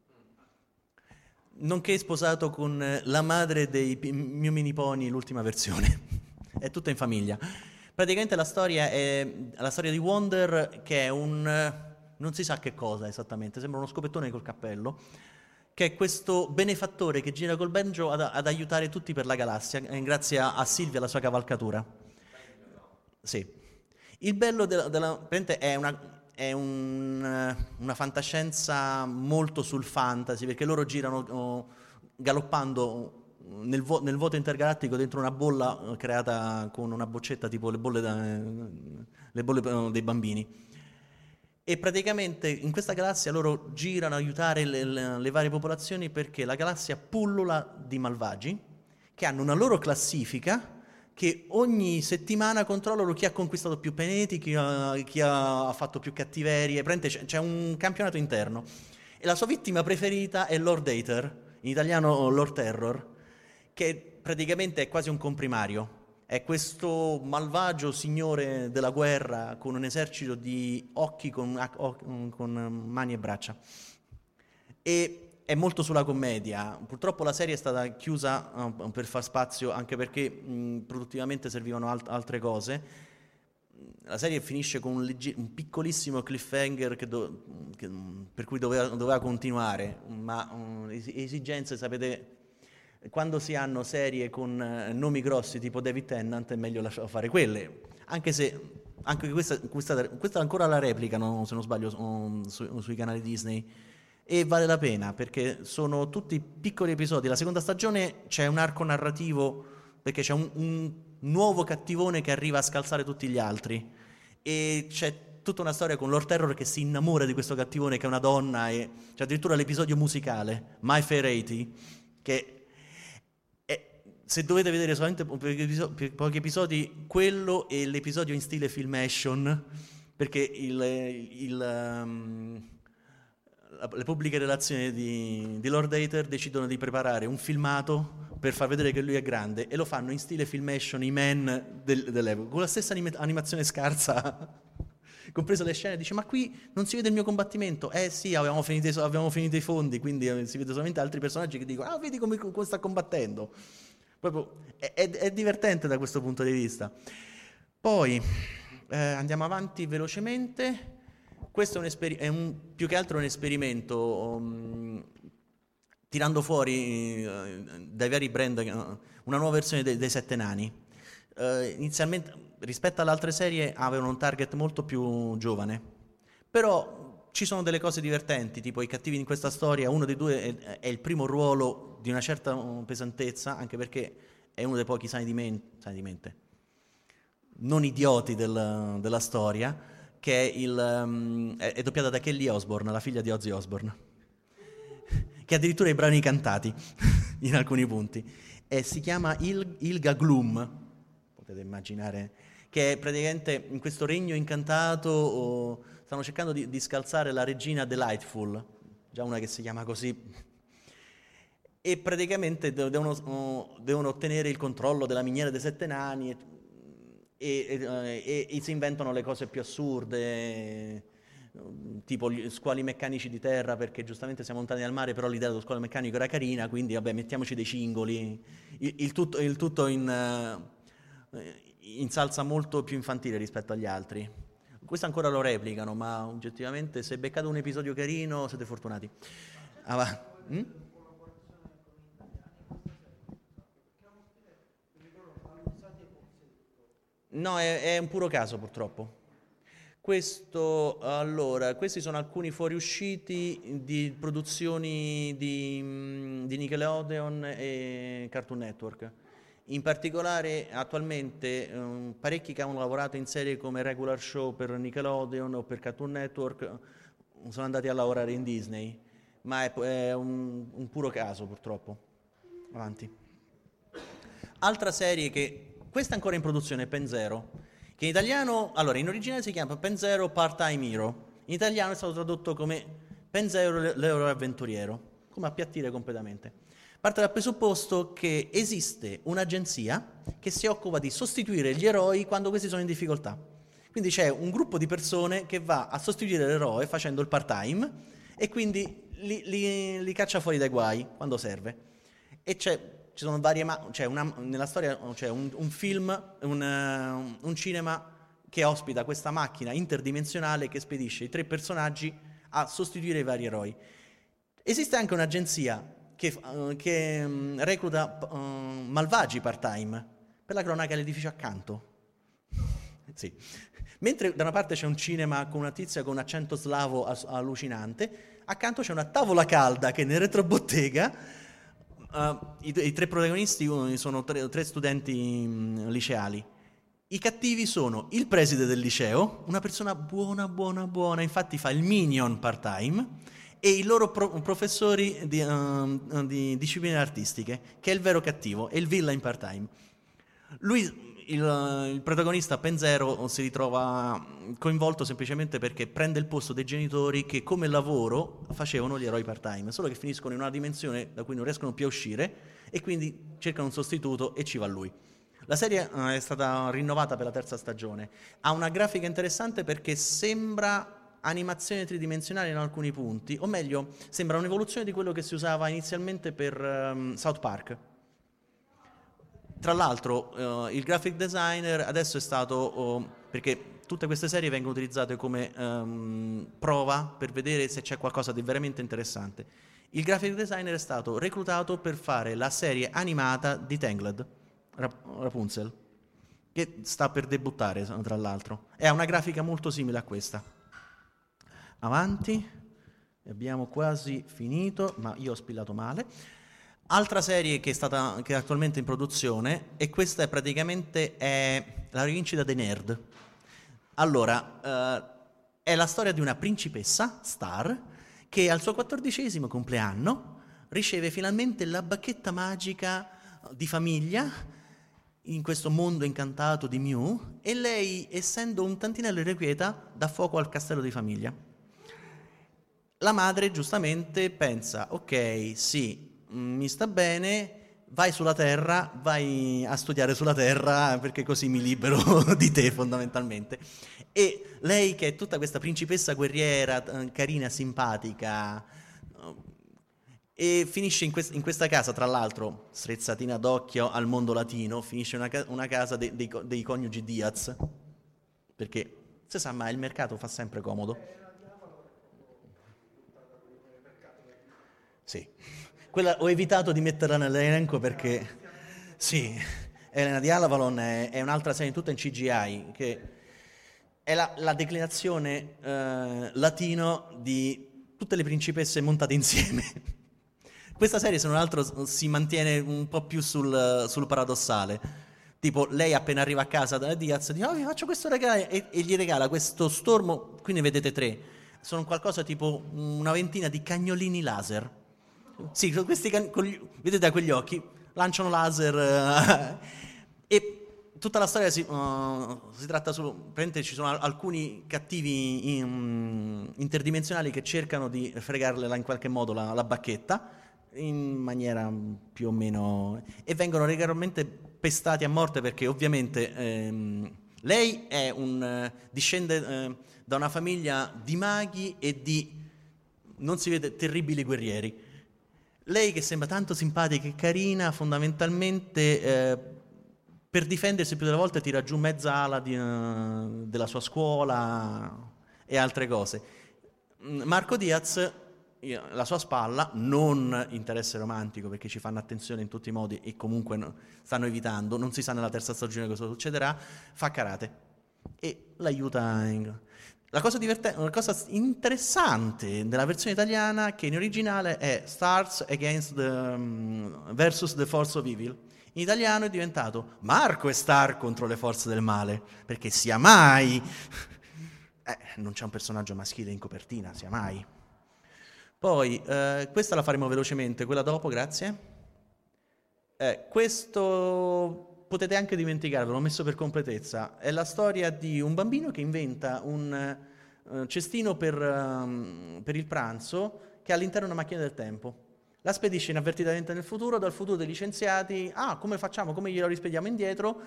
nonché sposato con la madre dei Mew Mini Pony, l'ultima versione. È tutta in famiglia. Praticamente la storia è la storia di Wonder, che è non si sa che cosa esattamente, sembra uno scopettone col cappello, che è questo benefattore che gira col banjo ad aiutare tutti per la galassia, grazie a Sylvia e alla sua cavalcatura. Sì. Il bello è una fantascienza molto sul fantasy, perché loro girano galoppando nel vuoto intergalattico dentro una bolla creata con una boccetta tipo le bolle dei bambini. E praticamente in questa galassia loro girano a aiutare le varie popolazioni, perché la galassia pullula di malvagi che hanno una loro classifica che ogni settimana controllano chi ha conquistato più pianeti, chi ha fatto più cattiverie. C'è un campionato interno. E la sua vittima preferita è Lord Hater, in italiano Lord Terror, che praticamente è quasi un comprimario. È questo malvagio signore della guerra con un esercito di occhi con mani e braccia. E è molto sulla commedia. Purtroppo la serie è stata chiusa per far spazio, anche perché produttivamente servivano altre cose. La serie finisce con un piccolissimo cliffhanger per cui doveva continuare, ma esigenze, sapete, quando si hanno serie con nomi grossi tipo David Tennant è meglio lasciare fare quelle, anche se anche questa ancora la replicano, se non sbaglio, sui canali Disney, e vale la pena perché sono tutti piccoli episodi. La seconda stagione c'è un arco narrativo perché c'è un nuovo cattivone che arriva a scalzare tutti gli altri e c'è tutta una storia con Lord Terror che si innamora di questo cattivone che è una donna, e c'è addirittura l'episodio musicale My Fair Lady, che se dovete vedere solamente pochi episodi, quello e l'episodio in stile filmation, perché le pubbliche relazioni di Lord Hater decidono di preparare un filmato per far vedere che lui è grande e lo fanno in stile filmation, i men dell'epoca, con la stessa animazione scarsa, compresa le scene. Dice: ma qui non si vede il mio combattimento? Sì, avevamo finito i fondi, quindi si vede solamente altri personaggi che dicono: vedi come sta combattendo. Proprio è divertente da questo punto di vista. Poi andiamo avanti velocemente. Questo è più che altro un esperimento, tirando fuori dai vari brand una nuova versione dei Sette Nani. Inizialmente, rispetto alle altre serie, avevano un target molto più giovane, però ci sono delle cose divertenti, tipo i cattivi in questa storia, uno dei due è il primo ruolo di una certa pesantezza, anche perché è uno dei pochi sani di mente, non idioti della storia, che è doppiata da Kelly Osbourne, la figlia di Ozzy Osbourne, che addirittura ha i brani cantati in alcuni punti, e si chiama Ilga Gloom, potete immaginare, che è praticamente in questo regno incantato stanno cercando di scalzare la regina Delightful, già una che si chiama così, e praticamente devono ottenere il controllo della miniera dei Sette Nani e si inventano le cose più assurde, tipo gli squali meccanici di terra, perché giustamente siamo lontani dal mare, però l'idea dello squalo meccanico era carina, quindi vabbè, mettiamoci dei cingoli, il tutto in salsa molto più infantile rispetto agli altri. Questo ancora lo replicano, ma oggettivamente se beccate un episodio carino siete fortunati. No, è un puro caso purtroppo. Questi sono alcuni fuoriusciti di produzioni di Nickelodeon e Cartoon Network. In particolare, attualmente parecchi che hanno lavorato in serie come regular show per Nickelodeon o per Cartoon Network sono andati a lavorare in Disney, ma è un puro caso purtroppo. Avanti. Altra serie che questa è ancora in produzione, Pen Zero, che in italiano, allora in originale si chiama Pen Zero Part-Time Hero, in italiano è stato tradotto come Pen Zero l'eroe avventuriero, come appiattire completamente. Parte dal presupposto che esiste un'agenzia che si occupa di sostituire gli eroi quando questi sono in difficoltà. Quindi c'è un gruppo di persone che va a sostituire l'eroe facendo il part-time e quindi li caccia fuori dai guai quando serve. E ci sono varie, nella storia c'è un film, un cinema che ospita questa macchina interdimensionale che spedisce i 3 personaggi a sostituire i vari eroi. Esiste anche un'agenzia che recluta malvagi part-time per la cronaca all'edificio accanto. Sì. Mentre da una parte c'è un cinema con una tizia con un accento slavo allucinante, accanto c'è una tavola calda che nel retrobottega i 3 protagonisti sono 3 studenti liceali. I cattivi sono il preside del liceo, una persona buona, infatti fa il minion part-time, e i loro professori di discipline artistiche, che è il vero cattivo, è il villain part-time. Lui, il protagonista Pen Zero, si ritrova coinvolto semplicemente perché prende il posto dei genitori che come lavoro facevano gli eroi part-time, solo che finiscono in una dimensione da cui non riescono più a uscire e quindi cercano un sostituto e ci va lui. La serie è stata rinnovata per la 3ª stagione, ha una grafica interessante perché sembra animazione tridimensionale in alcuni punti, o meglio, sembra un'evoluzione di quello che si usava inizialmente per South Park. Tra l'altro il graphic designer adesso è stato, perché tutte queste serie vengono utilizzate come prova per vedere se c'è qualcosa di veramente interessante. Il graphic designer è stato reclutato per fare la serie animata di Tangled, Rapunzel, che sta per debuttare, tra l'altro. E ha una grafica molto simile a questa. Avanti, abbiamo quasi finito, ma io ho spillato male. Altra serie che è attualmente in produzione, e questa è praticamente la rivincita dei nerd. Allora, è la storia di una principessa, Star, che al suo 14° compleanno riceve finalmente la bacchetta magica di famiglia in questo mondo incantato di Mew, e lei, essendo un tantinello irrequieta, dà fuoco al castello di famiglia. La madre giustamente pensa, ok, sì, mi sta bene, vai sulla Terra, vai a studiare sulla Terra perché così mi libero di te fondamentalmente. E lei, che è tutta questa principessa guerriera, carina, simpatica, e finisce in questa casa, tra l'altro strizzatina d'occhio al mondo latino, finisce una casa dei coniugi Diaz, perché si sa mai, il mercato fa sempre comodo. Sì. Quella ho evitato di metterla nell'elenco perché sì, Elena di Avalon è un'altra serie tutta in CGI, che è la declinazione latino di tutte le principesse montate insieme. Questa serie, se non altro, si mantiene un po' più sul paradossale. Tipo, lei appena arriva a casa da Diaz dice, vi faccio questo regalo, e gli regala questo stormo, qui ne vedete 3, sono qualcosa tipo una ventina di cagnolini laser. Sì, questi vedete da quegli occhi, lanciano laser e tutta la storia si tratta solo, praticamente ci sono alcuni cattivi interdimensionali che cercano di fregarle in qualche modo la bacchetta, in maniera più o meno, e vengono regolarmente pestati a morte perché ovviamente lei è discende da una famiglia di maghi e di, non si vede, terribili guerrieri. Lei, che sembra tanto simpatica e carina, fondamentalmente per difendersi più delle volte tira giù mezza ala della sua scuola e altre cose. Marco Diaz, la sua spalla, non interesse romantico perché ci fanno attenzione in tutti i modi e comunque stanno evitando, non si sa nella terza stagione cosa succederà, fa karate e l'aiuta La cosa interessante della versione italiana è che in originale è Stars versus the Force of Evil. In italiano è diventato Marco e Star contro le forze del male, perché sia mai non c'è un personaggio maschile in copertina, sia mai. Poi questa la faremo velocemente, quella dopo, grazie. Questo potete anche dimenticarvelo, l'ho messo per completezza. È la storia di un bambino che inventa un cestino per il pranzo che ha all'interno una macchina del tempo. La spedisce inavvertitamente nel futuro, dal futuro dei licenziati. Come facciamo? Come glielo rispediamo indietro?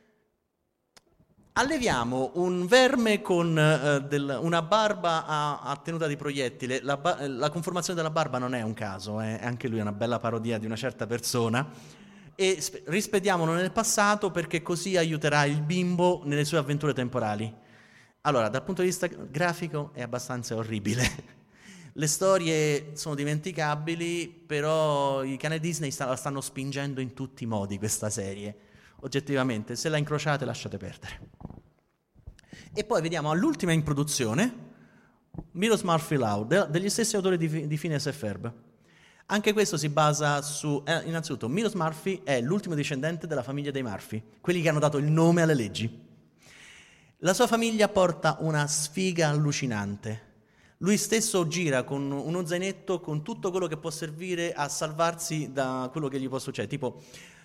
Alleviamo un verme con una barba a tenuta di proiettile. La conformazione della barba non è un caso, anche lui è una bella parodia di una certa persona. E rispediamolo nel passato perché così aiuterà il bimbo nelle sue avventure temporali. Allora, dal punto di vista grafico è abbastanza orribile. Le storie sono dimenticabili, però i canali Disney la stanno spingendo in tutti i modi questa serie. Oggettivamente, se la incrociate lasciate perdere. E poi vediamo all'ultima in produzione, Milos Murphy Law, degli stessi autori di Phineas e Ferb. Anche questo si basa su, innanzitutto, Milos Murphy è l'ultimo discendente della famiglia dei Murphy, quelli che hanno dato il nome alle leggi. La sua famiglia porta una sfiga allucinante. Lui stesso gira con uno zainetto con tutto quello che può servire a salvarsi da quello che gli può succedere. Tipo,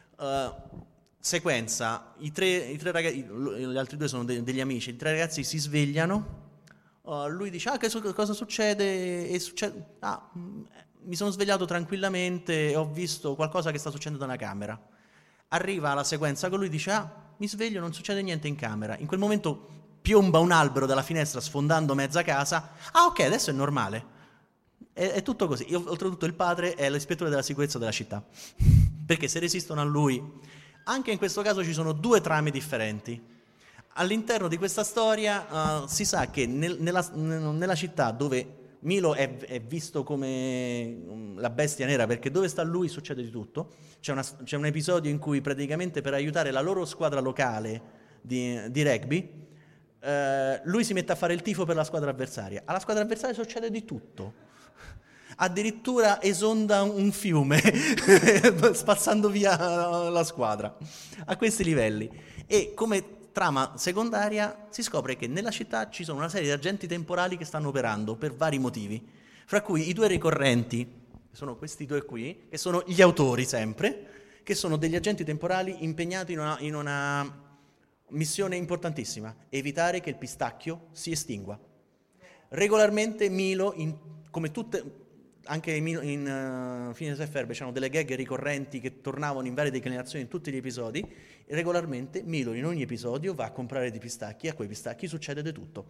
sequenza, i tre ragazzi, gli altri due sono degli amici, i 3 ragazzi si svegliano, lui dice, cosa succede? E succede, mi sono svegliato tranquillamente e ho visto qualcosa che sta succedendo nella camera. Arriva la sequenza con lui, dice, mi sveglio, non succede niente in camera. In quel momento piomba un albero dalla finestra sfondando mezza casa. Ah, ok, adesso è normale. È tutto così. Oltretutto il padre è l'ispettore della sicurezza della città, perché se resistono a lui. Anche in questo caso ci sono due trame differenti. All'interno di questa storia si sa che nella città dove Milo è visto come la bestia nera, perché dove sta lui succede di tutto. C'è un episodio in cui praticamente per aiutare la loro squadra locale di rugby, lui si mette a fare il tifo per la squadra avversaria. Alla squadra avversaria succede di tutto. Addirittura esonda un fiume spazzando via la squadra a questi livelli. E come trama secondaria si scopre che nella città ci sono una serie di agenti temporali che stanno operando per vari motivi, fra cui i due ricorrenti, sono questi due qui, che sono gli autori sempre, che sono degli agenti temporali impegnati in una missione importantissima: evitare che il pistacchio si estingua. Regolarmente Milo, come tutte... Anche in Phineas e Ferb c'erano delle gag ricorrenti che tornavano in varie declinazioni in tutti gli episodi. Regolarmente Milo in ogni episodio va a comprare dei pistacchi e a quei pistacchi succede di tutto.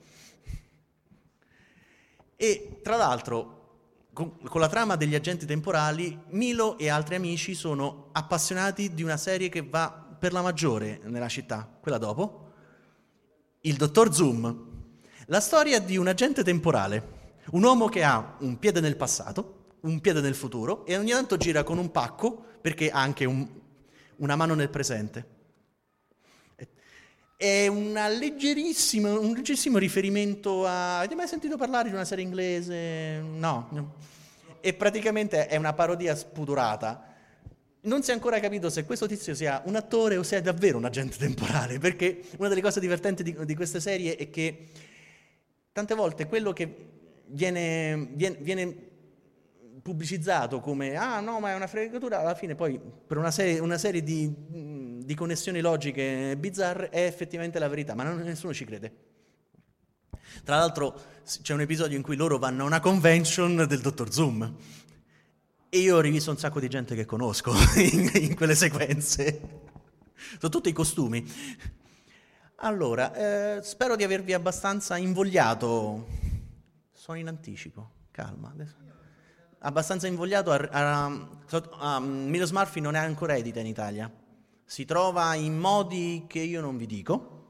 E tra l'altro con la trama degli agenti temporali, Milo e altri amici sono appassionati di una serie che va per la maggiore nella città, quella dopo, il Dottor Zoom, la storia di un agente temporale. Un uomo che ha un piede nel passato, un piede nel futuro e ogni tanto gira con un pacco perché ha anche una mano nel presente. È un leggerissimo riferimento a... Avete mai sentito parlare di una serie inglese? No. E praticamente è una parodia spudorata. Non si è ancora capito se questo tizio sia un attore o sia davvero un agente temporale, perché una delle cose divertenti di queste serie è che tante volte quello che viene pubblicizzato come no, ma è una fregatura, alla fine poi per una serie di connessioni logiche bizzarre è effettivamente la verità, ma nessuno ci crede. Tra l'altro c'è un episodio in cui loro vanno a una convention del Dottor Zoom e io ho rivisto un sacco di gente che conosco in quelle sequenze, sono tutti i costumi. Allora, spero di avervi abbastanza invogliato. Sono in anticipo, calma. Adesso. Abbastanza invogliato Milos Murphy non è ancora edita in Italia. Si trova in modi che io non vi dico.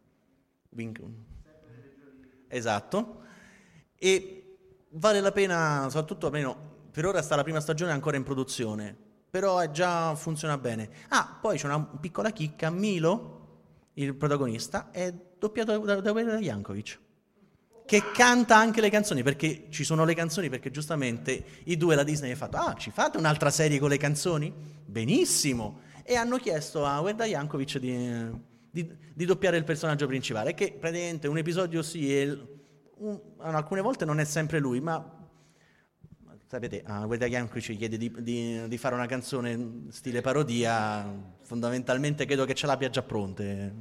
Esatto. E vale la pena, soprattutto almeno per ora sta la prima stagione ancora in produzione, però già funziona bene. Poi c'è una piccola chicca: Milo, il protagonista, è doppiato da Weird Yankovic, che canta anche le canzoni, perché ci sono le canzoni, perché giustamente i due, la Disney, ha fatto ci fate un'altra serie con le canzoni? Benissimo! E hanno chiesto a Weird Yankovic di doppiare il personaggio principale, che praticamente un episodio sì e alcune volte non è sempre lui, ma sapete, a Weird Yankovic chiede di fare una canzone stile parodia, fondamentalmente credo che ce l'abbia già pronte.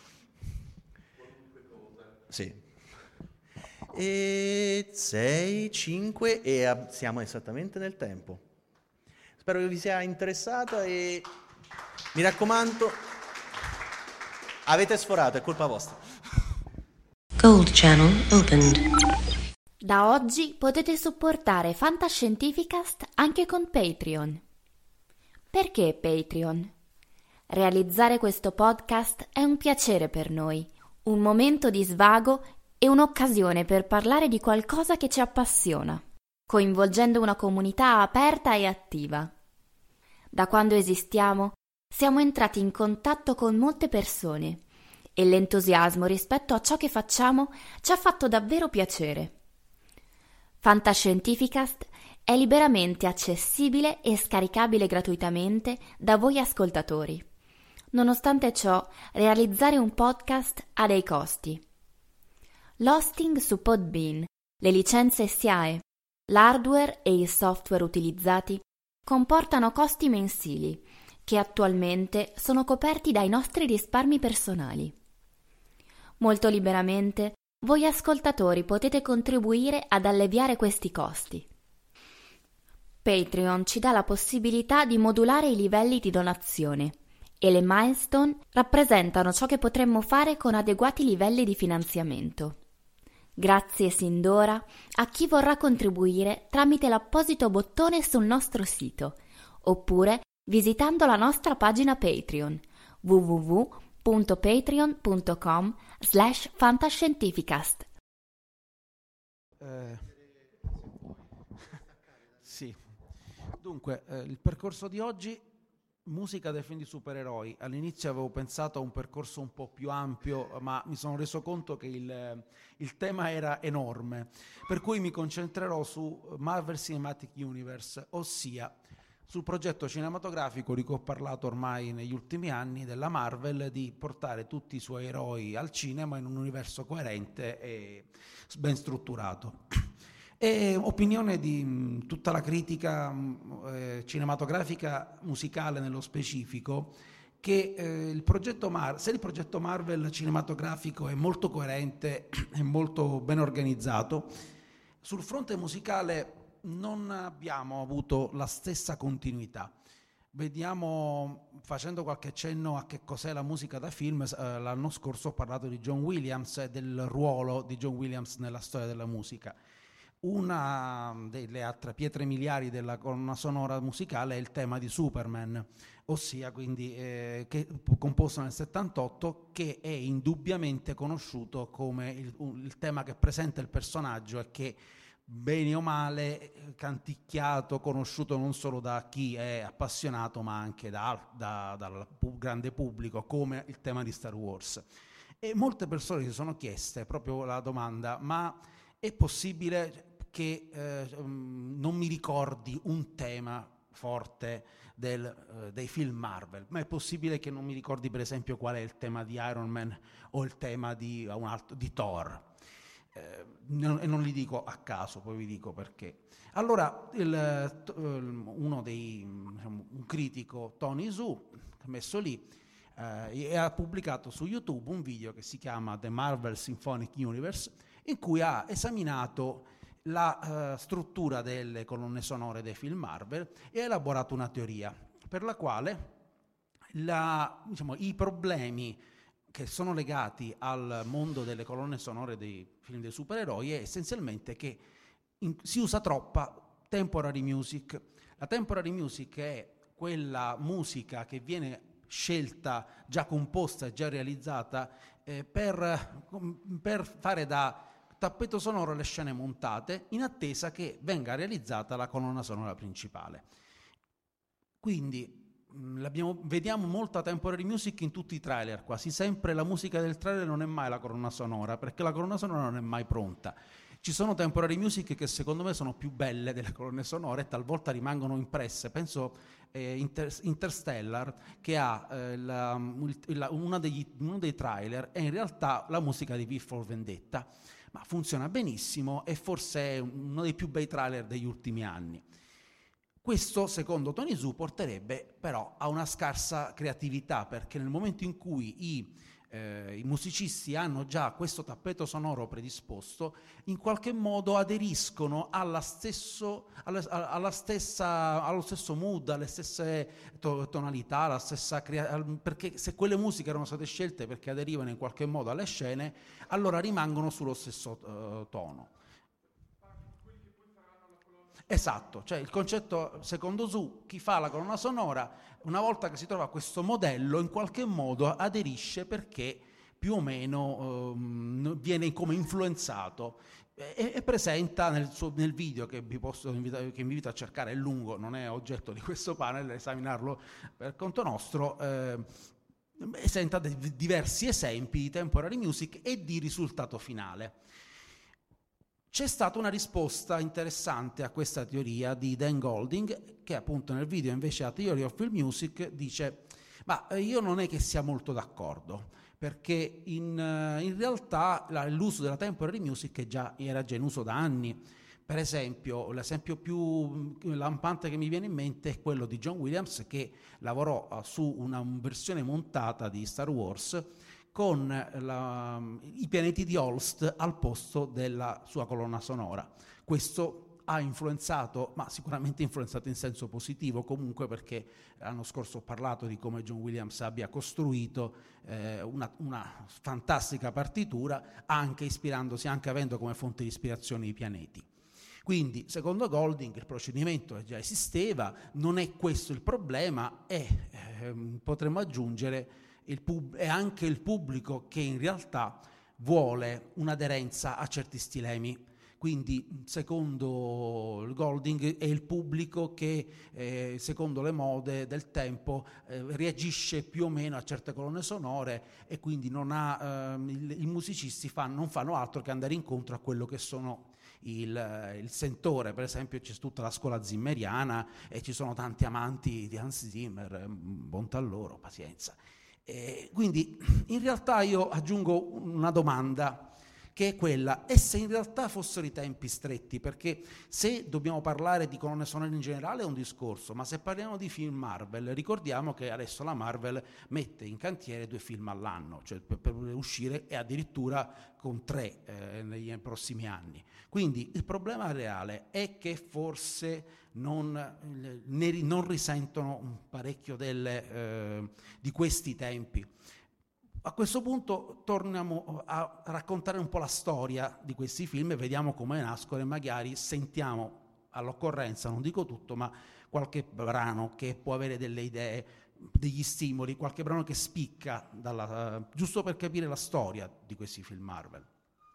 Sì. E 6, 5 e siamo esattamente nel tempo. Spero che vi sia interessata e mi raccomando, avete sforato, è colpa vostra. Gold Channel opened. Da oggi potete supportare Fantascientificast anche con Patreon. Perché Patreon? Realizzare questo podcast è un piacere per noi, un momento di svago e un'occasione per parlare di qualcosa che ci appassiona, coinvolgendo una comunità aperta e attiva. Da quando esistiamo, siamo entrati in contatto con molte persone e l'entusiasmo rispetto a ciò che facciamo ci ha fatto davvero piacere. Fantascientificast è liberamente accessibile e scaricabile gratuitamente da voi ascoltatori. Nonostante ciò, realizzare un podcast ha dei costi. L'hosting su Podbean, le licenze SIAE, l'hardware e il software utilizzati comportano costi mensili che attualmente sono coperti dai nostri risparmi personali. Molto liberamente voi ascoltatori potete contribuire ad alleviare questi costi. Patreon ci dà la possibilità di modulare i livelli di donazione e le milestone rappresentano ciò che potremmo fare con adeguati livelli di finanziamento. Grazie sin d'ora a chi vorrà contribuire tramite l'apposito bottone sul nostro sito, oppure visitando la nostra pagina Patreon www.patreon.com/fantascientificast. Sì. Dunque, il percorso di oggi, musica dei film di supereroi. All'inizio avevo pensato a un percorso un po' più ampio, ma mi sono reso conto che il tema era enorme, per cui mi concentrerò su Marvel Cinematic Universe, ossia sul progetto cinematografico di cui ho parlato ormai negli ultimi anni della Marvel, di portare tutti i suoi eroi al cinema in un universo coerente e ben strutturato. E opinione di tutta la critica cinematografica musicale nello specifico, che il progetto Marvel cinematografico è molto coerente e molto ben organizzato, sul fronte musicale non abbiamo avuto la stessa continuità. Vediamo, facendo qualche cenno a che cos'è la musica da film, l'anno scorso ho parlato di John Williams e del ruolo di John Williams nella storia della musica. Una delle altre pietre miliari della colonna sonora musicale è il tema di Superman, ossia quindi che composto nel 78, che è indubbiamente conosciuto come il tema che presenta il personaggio e che bene o male canticchiato, conosciuto non solo da chi è appassionato ma anche dal grande pubblico, come il tema di Star Wars. E molte persone si sono chieste proprio la domanda: ma è possibile che non mi ricordi un tema forte dei film Marvel? Ma è possibile che non mi ricordi per esempio qual è il tema di Iron Man o il tema di Thor? E non li dico a caso, poi vi dico perché. Allora un critico, Tony Zhu, messo lì, ha pubblicato su YouTube un video che si chiama The Marvel Symphonic Universe, in cui ha esaminato la struttura delle colonne sonore dei film Marvel e ha elaborato una teoria per la quale i problemi che sono legati al mondo delle colonne sonore dei film dei supereroi è essenzialmente che si usa troppa temporary music. La temporary music è quella musica che viene scelta, già composta e già realizzata per fare da tappeto sonoro alle scene montate, in attesa che venga realizzata la colonna sonora principale. Quindi vediamo molta temporary music in tutti i trailer, quasi sempre la musica del trailer non è mai la colonna sonora, perché la colonna sonora non è mai pronta. Ci sono temporary music che secondo me sono più belle delle colonne sonore e talvolta rimangono impresse. Penso Interstellar, che ha uno dei trailer è in realtà la musica di V for Vendetta, ma funziona benissimo e forse è uno dei più bei trailer degli ultimi anni. Questo, secondo Tony Zhu, porterebbe però a una scarsa creatività, perché nel momento in cui i musicisti hanno già questo tappeto sonoro predisposto, in qualche modo aderiscono allo stesso mood, alle stesse tonalità, perché se quelle musiche erano state scelte perché aderivano in qualche modo alle scene, allora rimangono sullo stesso tono. Esatto, cioè il concetto, secondo Zhu, chi fa la colonna sonora, una volta che si trova questo modello, in qualche modo aderisce perché più o meno viene come influenzato e presenta nel video che vi invito a cercare, è lungo, non è oggetto di questo panel, esaminarlo per conto nostro, presenta diversi esempi di temporary music e di risultato finale. C'è stata una risposta interessante a questa teoria di Dan Golding, che appunto nel video invece a Theory of Film Music dice: ma io non è che sia molto d'accordo, perché in realtà l'uso della temporary music era già in uso da anni. Per esempio, l'esempio più lampante che mi viene in mente è quello di John Williams, che lavorò su una versione montata di Star Wars con i pianeti di Holst al posto della sua colonna sonora. Questo ha influenzato, ma sicuramente influenzato in senso positivo, comunque, perché l'anno scorso ho parlato di come John Williams abbia costruito una fantastica partitura, anche ispirandosi, anche avendo come fonte di ispirazione i pianeti. Quindi, secondo Golding, il procedimento già esisteva, non è questo il problema, e potremmo aggiungere è anche il pubblico che in realtà vuole un'aderenza a certi stilemi. Quindi, secondo Golding, è il pubblico che, secondo le mode del tempo, reagisce più o meno a certe colonne sonore, e quindi i musicisti non fanno altro che andare incontro a quello che sono il sentore. Per esempio, c'è tutta la scuola zimmeriana e ci sono tanti amanti di Hans Zimmer, bontà loro, pazienza. Quindi, in realtà, io aggiungo una domanda, che è quella: e se in realtà fossero i tempi stretti? Perché se dobbiamo parlare di colonne sonore in generale è un discorso, ma se parliamo di film Marvel, ricordiamo che adesso la Marvel mette in cantiere 2 film all'anno, cioè per uscire, e addirittura con 3 nei prossimi anni. Quindi il problema reale è che forse non risentono parecchio di questi tempi. A questo punto torniamo a raccontare un po' la storia di questi film e vediamo come nascono, e magari sentiamo all'occorrenza, non dico tutto, ma qualche brano che può avere delle idee, degli stimoli, qualche brano che spicca, giusto per capire la storia di questi film Marvel.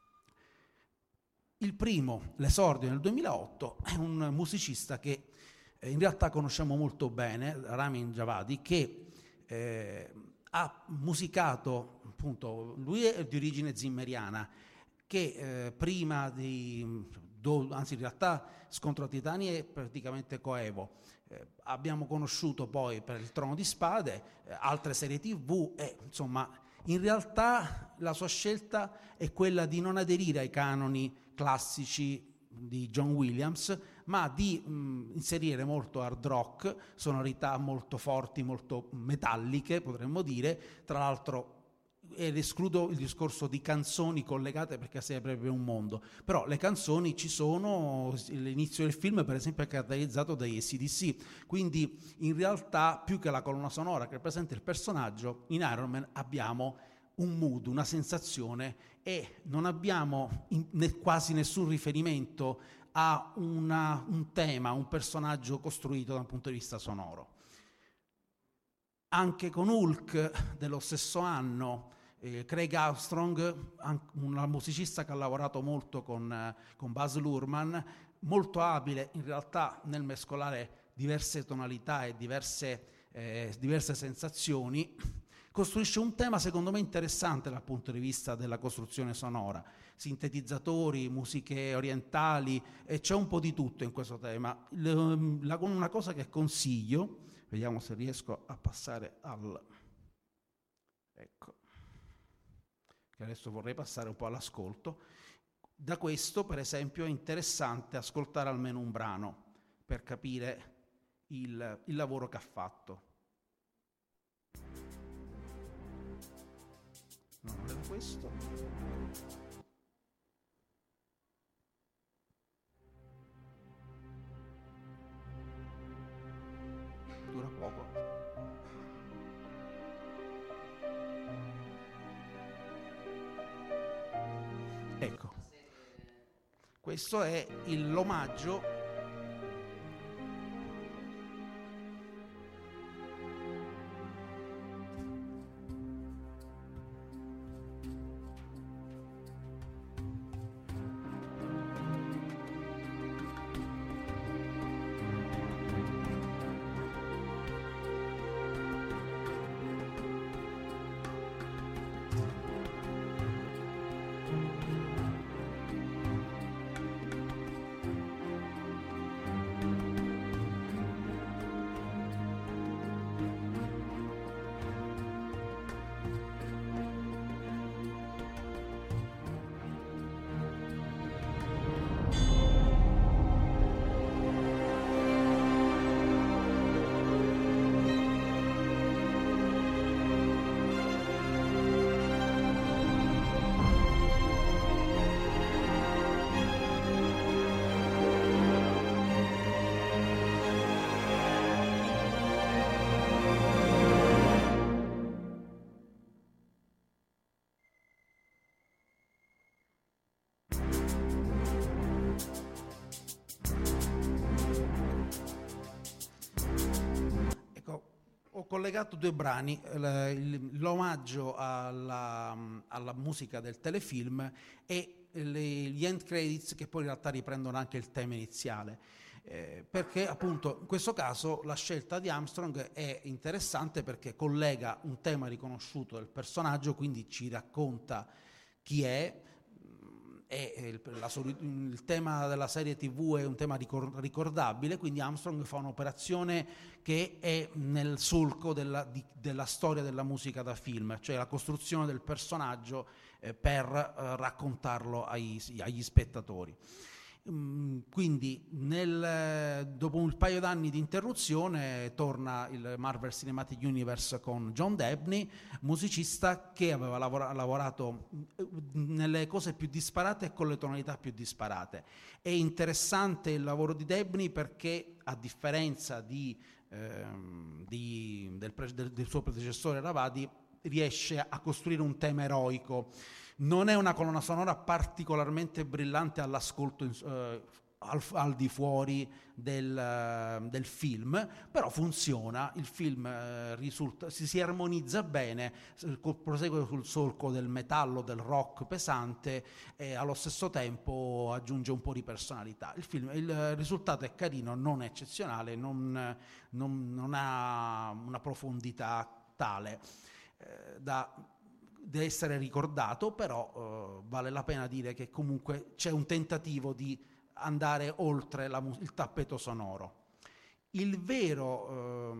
Il primo, l'esordio nel 2008, è un musicista che in realtà conosciamo molto bene, Ramin Djawadi, che ha musicato, appunto, lui è di origine zimmeriana, che prima anzi in realtà Scontro a Titani è praticamente coevo. Abbiamo conosciuto poi per Il Trono di Spade, altre serie TV, e insomma in realtà la sua scelta è quella di non aderire ai canoni classici di John Williams, ma di inserire molto hard rock, sonorità molto forti, molto metalliche, potremmo dire. Tra l'altro, escludo il discorso di canzoni collegate, perché sarebbe proprio un mondo, però le canzoni ci sono. L'inizio del film, per esempio, è caratterizzato dagli AC/DC, quindi in realtà, più che la colonna sonora che rappresenta il personaggio, in Iron Man abbiamo un mood, una sensazione, e non abbiamo quasi nessun riferimento a un tema, un personaggio costruito da un punto di vista sonoro. Anche con Hulk dello stesso anno, Craig Armstrong, un musicista che ha lavorato molto con Baz Luhrmann, molto abile in realtà nel mescolare diverse tonalità e diverse sensazioni, costruisce un tema secondo me interessante dal punto di vista della costruzione sonora, sintetizzatori, musiche orientali, e c'è un po' di tutto in questo tema. Una cosa che consiglio, vediamo se riesco a passare ecco, che adesso vorrei passare un po' all'ascolto. Da questo, per esempio, è interessante ascoltare almeno un brano per capire il lavoro che ha fatto. Non era questo. Dura poco. Ecco, questo è l'omaggio . collegato due brani, l'omaggio alla musica del telefilm e gli end credits, che poi in realtà riprendono anche il tema iniziale. Perché appunto in questo caso la scelta di Armstrong è interessante perché collega un tema riconosciuto del personaggio, quindi ci racconta chi è. Il tema della serie TV è un tema ricordabile, quindi Armstrong fa un'operazione che è nel solco della storia della musica da film, cioè la costruzione del personaggio per raccontarlo agli spettatori. Quindi dopo un paio d'anni di interruzione torna il Marvel Cinematic Universe con John Dabney, musicista che aveva lavorato nelle cose più disparate e con le tonalità più disparate. È interessante il lavoro di Dabney perché, a differenza del suo predecessore Ravadi, riesce a costruire un tema eroico. Non è una colonna sonora particolarmente brillante all'ascolto al di fuori del film, però funziona, il film si armonizza bene, prosegue sul solco del metallo, del rock pesante e allo stesso tempo aggiunge un po' di personalità. Il risultato è carino, non è eccezionale, non ha una profondità tale da essere ricordato, però vale la pena dire che comunque c'è un tentativo di andare oltre il tappeto sonoro. Il vero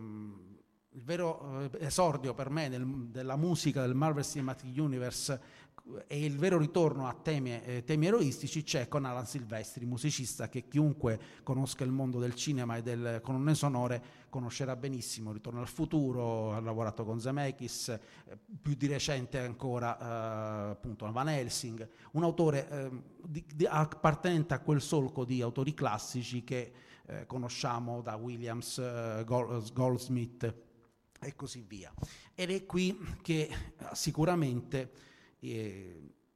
esordio per me della musica del Marvel Cinematic Universe e il vero ritorno a temi eroistici c'è con Alan Silvestri, musicista che chiunque conosca il mondo del cinema e delle colonne sonore conoscerà benissimo. Ritorno al futuro, ha lavorato con Zemeckis, più di recente ancora appunto Van Helsing, un autore appartenente a quel solco di autori classici che conosciamo da Williams, Goldsmith e così via. Ed è qui che sicuramente c'è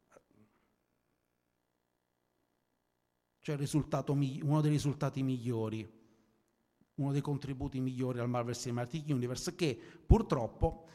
uno dei risultati migliori, uno dei contributi migliori al Marvel Cinematic Universe, che purtroppo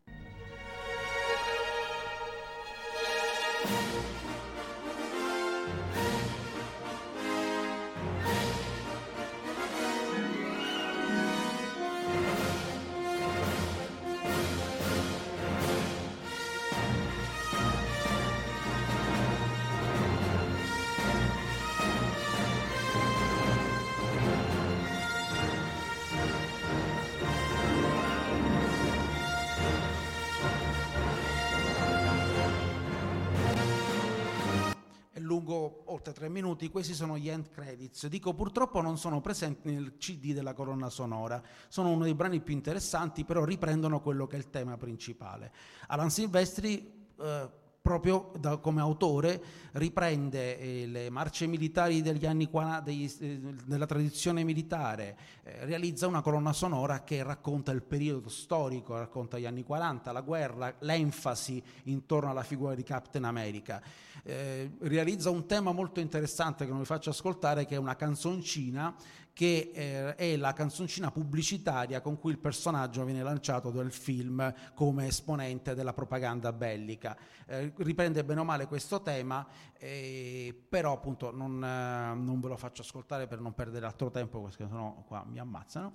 oltre 3 minuti. Questi sono gli end credits. Dico purtroppo non sono presenti nel CD della colonna sonora, sono uno dei brani più interessanti, però riprendono quello che è il tema principale. Alan Silvestri proprio come autore riprende le marce militari degli anni 40, della tradizione militare, realizza una colonna sonora che racconta il periodo storico, racconta gli anni 40, la guerra, l'enfasi intorno alla figura di Captain America. Realizza un tema molto interessante che non vi faccio ascoltare, che è una canzoncina che è la canzoncina pubblicitaria con cui il personaggio viene lanciato nel film come esponente della propaganda bellica. Riprende bene o male questo tema, però appunto non ve lo faccio ascoltare per non perdere altro tempo, perché sennò qua mi ammazzano.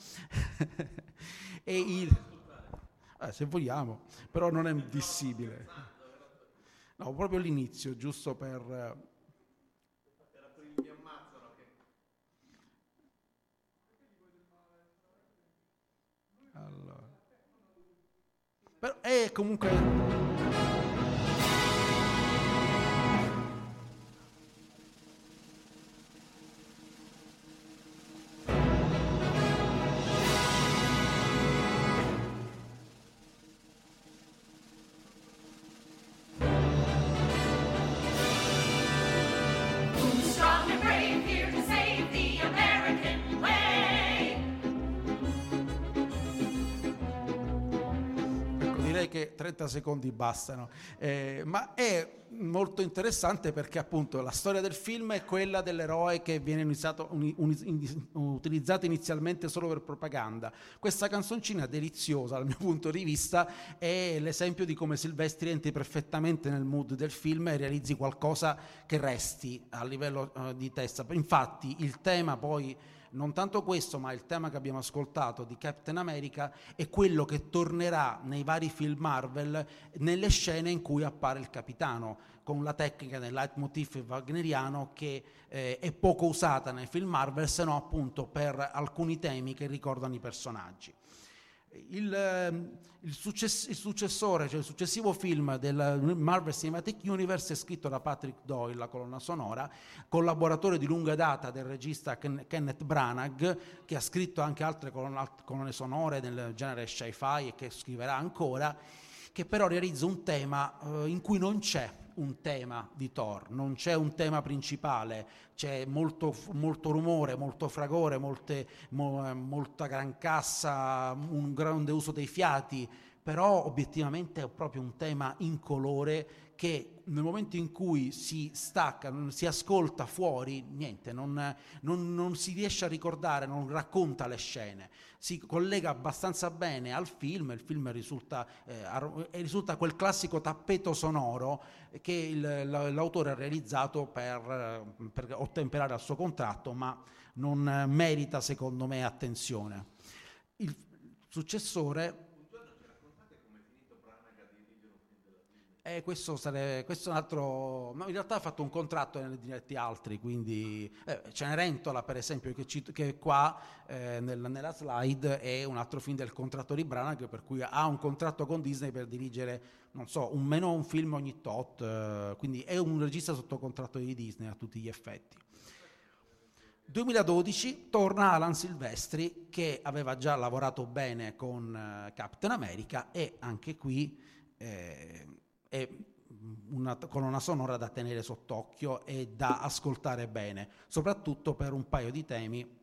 Se vogliamo, però non è dissibile. No, proprio l'inizio, giusto per... Allora. Però è comunque... direi che 30 secondi bastano, ma è molto interessante perché appunto la storia del film è quella dell'eroe che viene utilizzato inizialmente solo per propaganda. Questa canzoncina deliziosa dal mio punto di vista è l'esempio di come Silvestri entri perfettamente nel mood del film e realizzi qualcosa che resti a livello di testa. Infatti il tema poi, non tanto questo, ma il tema che abbiamo ascoltato di Captain America è quello che tornerà nei vari film Marvel nelle scene in cui appare il capitano, con la tecnica del leitmotiv wagneriano che è poco usata nei film Marvel, se no appunto per alcuni temi che ricordano i personaggi. Il successore, cioè il successivo film del Marvel Cinematic Universe è scritto da Patrick Doyle, la colonna sonora, collaboratore di lunga data del regista Kenneth Branagh, che ha scritto anche altre colonne sonore del genere sci-fi e che scriverà ancora, che però realizza un tema in cui non c'è un tema di Thor, non c'è un tema principale, c'è molto rumore, molto fragore, molta gran cassa, un grande uso dei fiati, però obiettivamente è proprio un tema incolore che nel momento in cui si stacca, si ascolta fuori, niente, non si riesce a ricordare, non racconta le scene, si collega abbastanza bene al film, il film risulta quel classico tappeto sonoro che l'autore ha realizzato per ottemperare al suo contratto, ma non merita secondo me attenzione. Il successore... questo è un altro, no, in realtà ha fatto un contratto e ne ha diretti altri, quindi Cenerentola per esempio che qua nella slide è un altro film del contratto di Branagh, per cui ha un contratto con Disney per dirigere, non so, un film ogni tot, quindi è un regista sotto contratto di Disney a tutti gli effetti. 2012 torna Alan Silvestri, che aveva già lavorato bene con Captain America, e anche qui è una colonna sonora da tenere sott'occhio e da ascoltare bene, soprattutto per un paio di temi.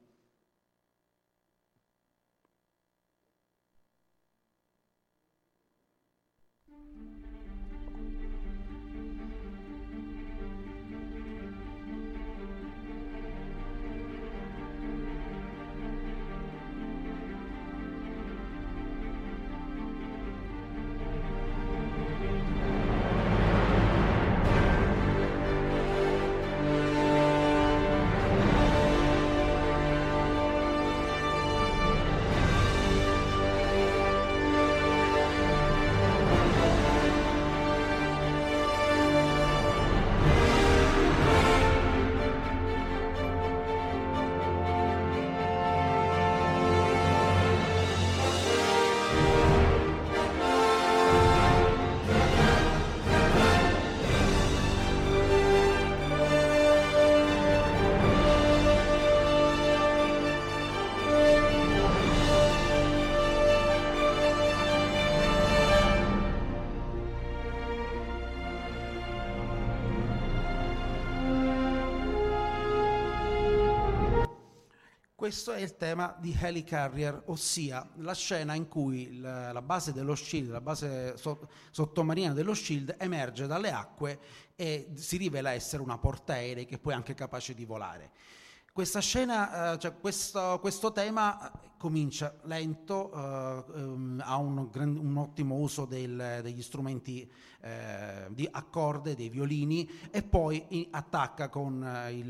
Questo è il tema di Helicarrier, ossia la scena in cui la base dello Shield, la base sottomarina dello Shield emerge dalle acque e si rivela essere una portaerei che poi è anche capace di volare. Questa scena, questo tema comincia lento, ha un ottimo uso degli strumenti di accorde, dei violini, e poi attacca con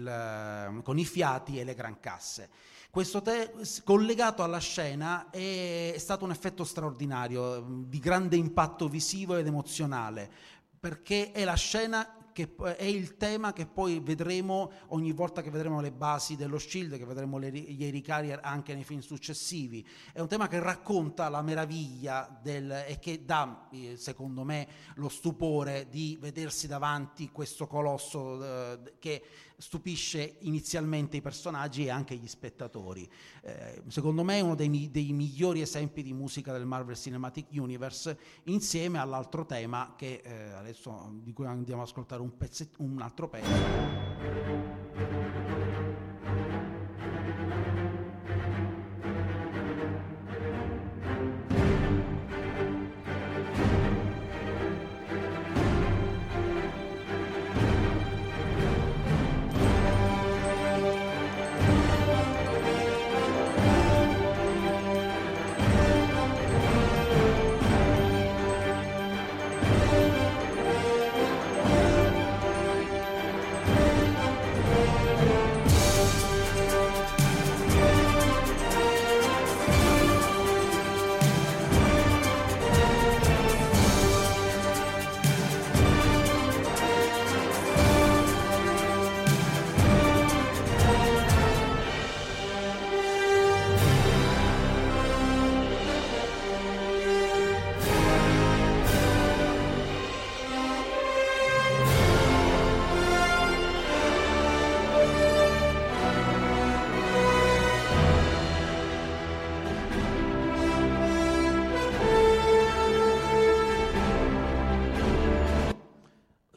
i fiati e le grancasse. Questo collegato alla scena è stato un effetto straordinario, di grande impatto visivo ed emozionale, perché è la scena che è il tema che poi vedremo ogni volta che vedremo le basi dello Shield, che vedremo gli Helicarrier anche nei film successivi. È un tema che racconta la meraviglia e che dà, secondo me, lo stupore di vedersi davanti questo colosso che stupisce inizialmente i personaggi e anche gli spettatori. Secondo me è uno dei migliori esempi di musica del Marvel Cinematic Universe, insieme all'altro tema che adesso di cui andiamo ad ascoltare un altro pezzo.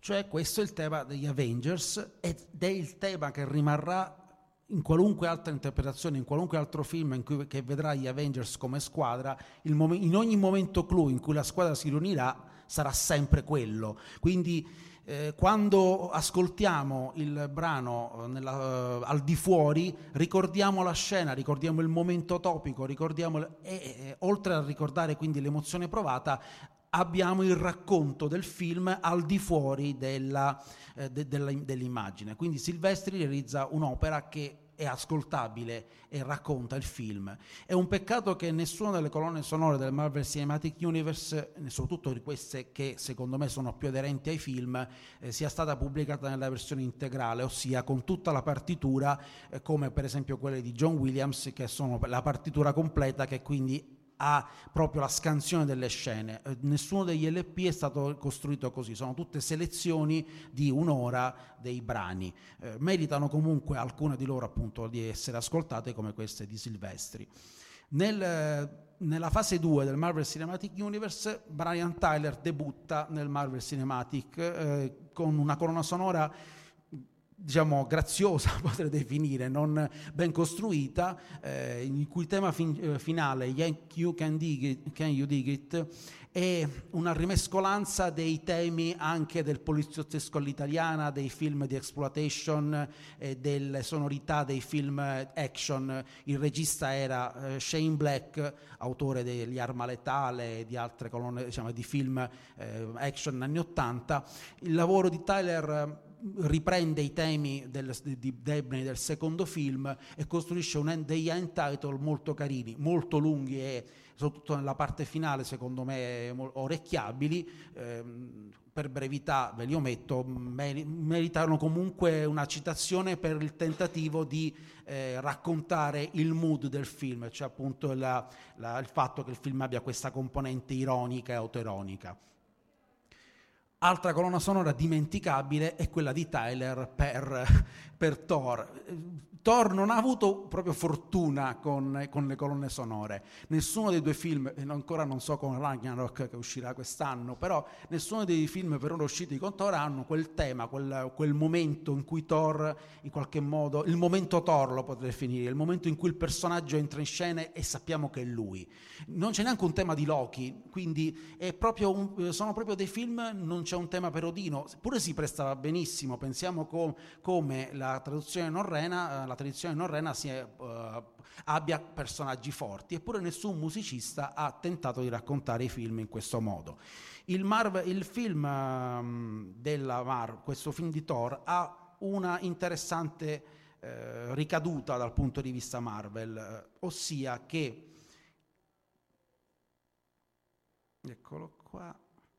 Cioè questo è il tema degli Avengers ed è il tema che rimarrà in qualunque altra interpretazione, in qualunque altro film che vedrà gli Avengers come squadra. In ogni momento clou in cui la squadra si riunirà sarà sempre quello. Quindi quando ascoltiamo il brano al di fuori, ricordiamo la scena, ricordiamo il momento topico, oltre a ricordare quindi l'emozione provata, abbiamo il racconto del film al di fuori dell'immagine. Quindi Silvestri realizza un'opera che è ascoltabile e racconta il film. È un peccato che nessuna delle colonne sonore del Marvel Cinematic Universe, soprattutto di queste che secondo me sono più aderenti ai film, sia stata pubblicata nella versione integrale, ossia con tutta la partitura, come per esempio quelle di John Williams, che sono la partitura completa, che quindi ha proprio la scansione delle scene. Nessuno degli LP è stato costruito così, sono tutte selezioni di un'ora dei brani. Meritano comunque alcune di loro appunto di essere ascoltate, come queste di Silvestri. Nella fase 2 del Marvel Cinematic Universe, Brian Tyler debutta nel Marvel Cinematic con una colonna sonora diciamo graziosa, potrei definire, non ben costruita, in cui il tema finale, You Can You Dig It, è una rimescolanza dei temi anche del poliziottesco all'italiana, dei film di exploitation, delle sonorità dei film action. Il regista era Shane Black, autore degli Arma Letale e di altre colonne, diciamo, di film action anni 80. Il lavoro di Tyler riprende i temi di Debney del secondo film e costruisce degli end title molto carini, molto lunghi e soprattutto nella parte finale secondo me orecchiabili. Per brevità ve li ometto, meritano comunque una citazione per il tentativo di raccontare il mood del film, cioè appunto il fatto che il film abbia questa componente ironica e autoironica. Altra colonna sonora dimenticabile è quella di Tyler per Thor. Thor non ha avuto proprio fortuna con le colonne sonore. Nessuno dei due film, ancora non so con Ragnarok che uscirà quest'anno, però nessuno dei film per ora usciti con Thor hanno quel tema, quel momento in cui Thor, in qualche modo, il momento Thor lo potrei definire, il momento in cui il personaggio entra in scena e sappiamo che è lui. Non c'è neanche un tema di Loki, quindi sono proprio dei film, non c'è un tema per Odino, eppure si prestava benissimo. Pensiamo come la tradizione norrena abbia personaggi forti, eppure nessun musicista ha tentato di raccontare i film in questo modo. Questo film di Thor ha una interessante ricaduta dal punto di vista Marvel, ossia che, eccolo qua,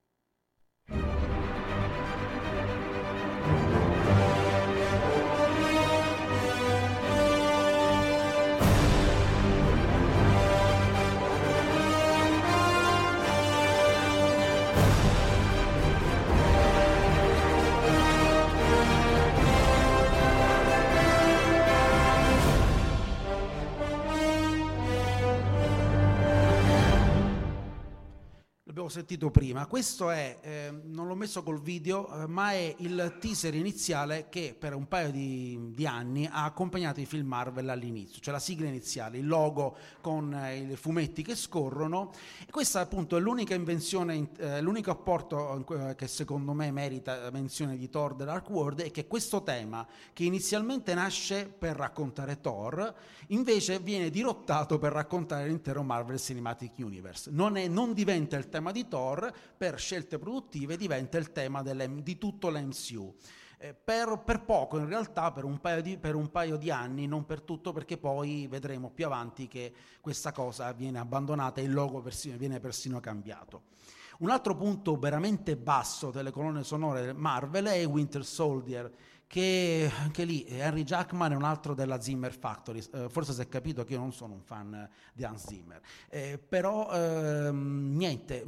l'abbiamo sentito prima. Questo è, non l'ho messo col video, ma è il teaser iniziale che per un paio di anni ha accompagnato i film Marvel all'inizio, cioè la sigla iniziale, il logo con i fumetti che scorrono. E questa appunto è l'unica invenzione, l'unico apporto che secondo me merita menzione di Thor The Dark World, è che questo tema, che inizialmente nasce per raccontare Thor, invece viene dirottato per raccontare l'intero Marvel Cinematic Universe. Non diventa il tema di Thor, per scelte produttive diventa il tema di tutto l'MCU. Per poco in realtà, per un paio di anni, non per tutto, perché poi vedremo più avanti che questa cosa viene abbandonata e il logo viene persino cambiato. Un altro punto veramente basso delle colonne sonore del Marvel è Winter Soldier, che anche lì Henry Jackman è un altro della Zimmer Factory. Forse si è capito che io non sono un fan di Hans Zimmer, però niente,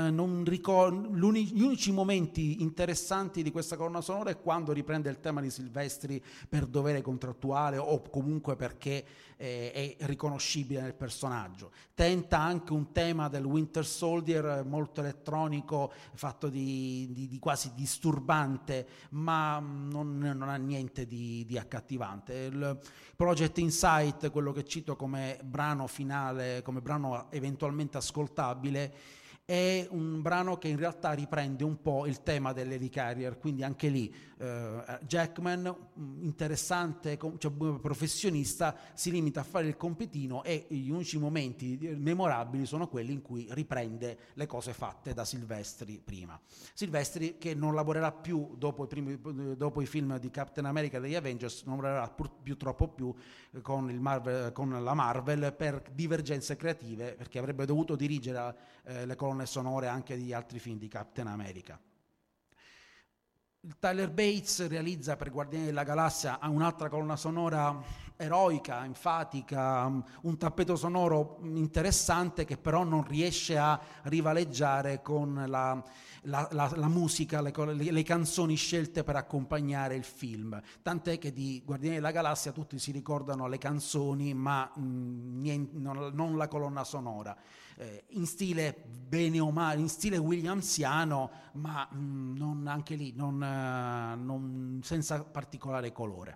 gli unici momenti interessanti di questa colonna sonora è quando riprende il tema di Silvestri per dovere contrattuale o comunque perché è riconoscibile nel personaggio. Tenta anche un tema del Winter Soldier molto elettronico, fatto di quasi disturbante, ma non ha niente di accattivante. Il Project Insight, quello che cito come brano finale, come brano eventualmente ascoltabile, è un brano che in realtà riprende un po' il tema dell'Helicarrier, quindi anche lì Jackman, interessante, cioè professionista, si limita a fare il compitino e gli unici momenti memorabili sono quelli in cui riprende le cose fatte da Silvestri prima. Silvestri che non lavorerà più dopo i film di Captain America e degli Avengers, non lavorerà troppo più con la Marvel per divergenze creative, perché avrebbe dovuto dirigere le colonne sonore anche di altri film di Captain America. Tyler Bates realizza per Guardiani della Galassia un'altra colonna sonora eroica, enfatica, un tappeto sonoro interessante che però non riesce a rivaleggiare con la musica, le canzoni scelte per accompagnare il film. Tant'è che di Guardiani della Galassia tutti si ricordano le canzoni, ma non la colonna sonora. In stile bene o male, in stile williamsiano, ma non, anche lì senza particolare colore.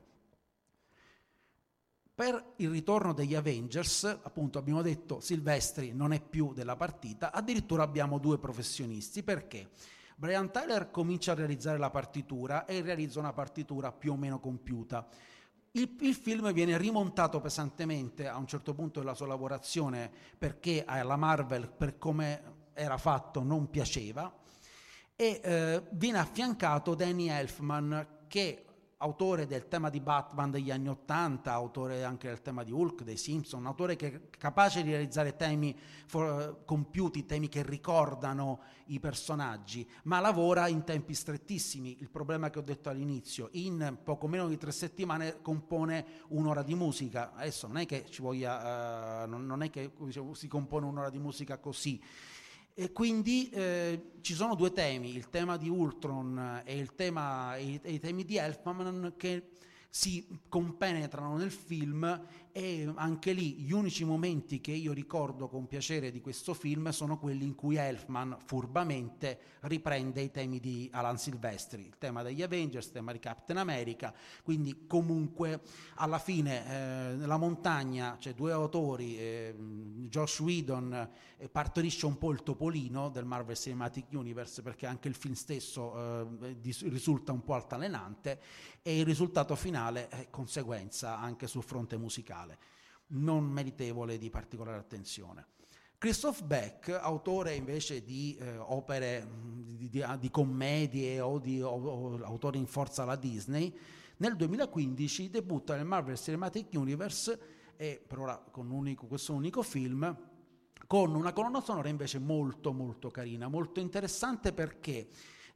Per il ritorno degli Avengers, appunto, abbiamo detto Silvestri non è più della partita, addirittura abbiamo 2 professionisti. Perché? Brian Tyler comincia a realizzare la partitura e realizza una partitura più o meno compiuta. Il film viene rimontato pesantemente a un certo punto della sua lavorazione perché alla Marvel, per come era fatto, non piaceva, e viene affiancato Danny Elfman, che autore del tema di Batman degli anni '80, autore anche del tema di Hulk, dei Simpson, un autore che è capace di realizzare temi compiuti, temi che ricordano i personaggi, ma lavora in tempi strettissimi. Il problema che ho detto all'inizio: in poco meno di 3 settimane compone un'ora di musica. Adesso non è che ci voglia, non è che si compone un'ora di musica così. E quindi ci sono 2 temi, il tema di Ultron e i temi di Elfman, che si compenetrano nel film, e anche lì gli unici momenti che io ricordo con piacere di questo film sono quelli in cui Elfman furbamente riprende i temi di Alan Silvestri, il tema degli Avengers, il tema di Captain America. Quindi comunque alla fine La montagna, cioè 2 autori, Joss Whedon partorisce un po' il topolino del Marvel Cinematic Universe, perché anche il film stesso risulta un po' altalenante, e il risultato finale è conseguenza anche sul fronte musicale, non meritevole di particolare attenzione. Christoph Beck, autore invece di opere di commedie o autore in forza alla Disney, nel 2015 debutta nel Marvel Cinematic Universe, e per ora con questo unico film, con una colonna sonora invece molto molto carina, molto interessante, perché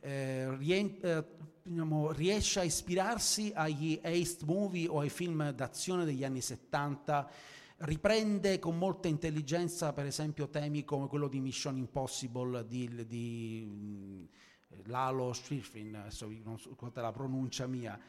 riesce a ispirarsi agli heist movie o ai film d'azione degli anni 70, riprende con molta intelligenza per esempio temi come quello di Mission Impossible di Lalo Schifrin, adesso non so qual è la pronuncia mia,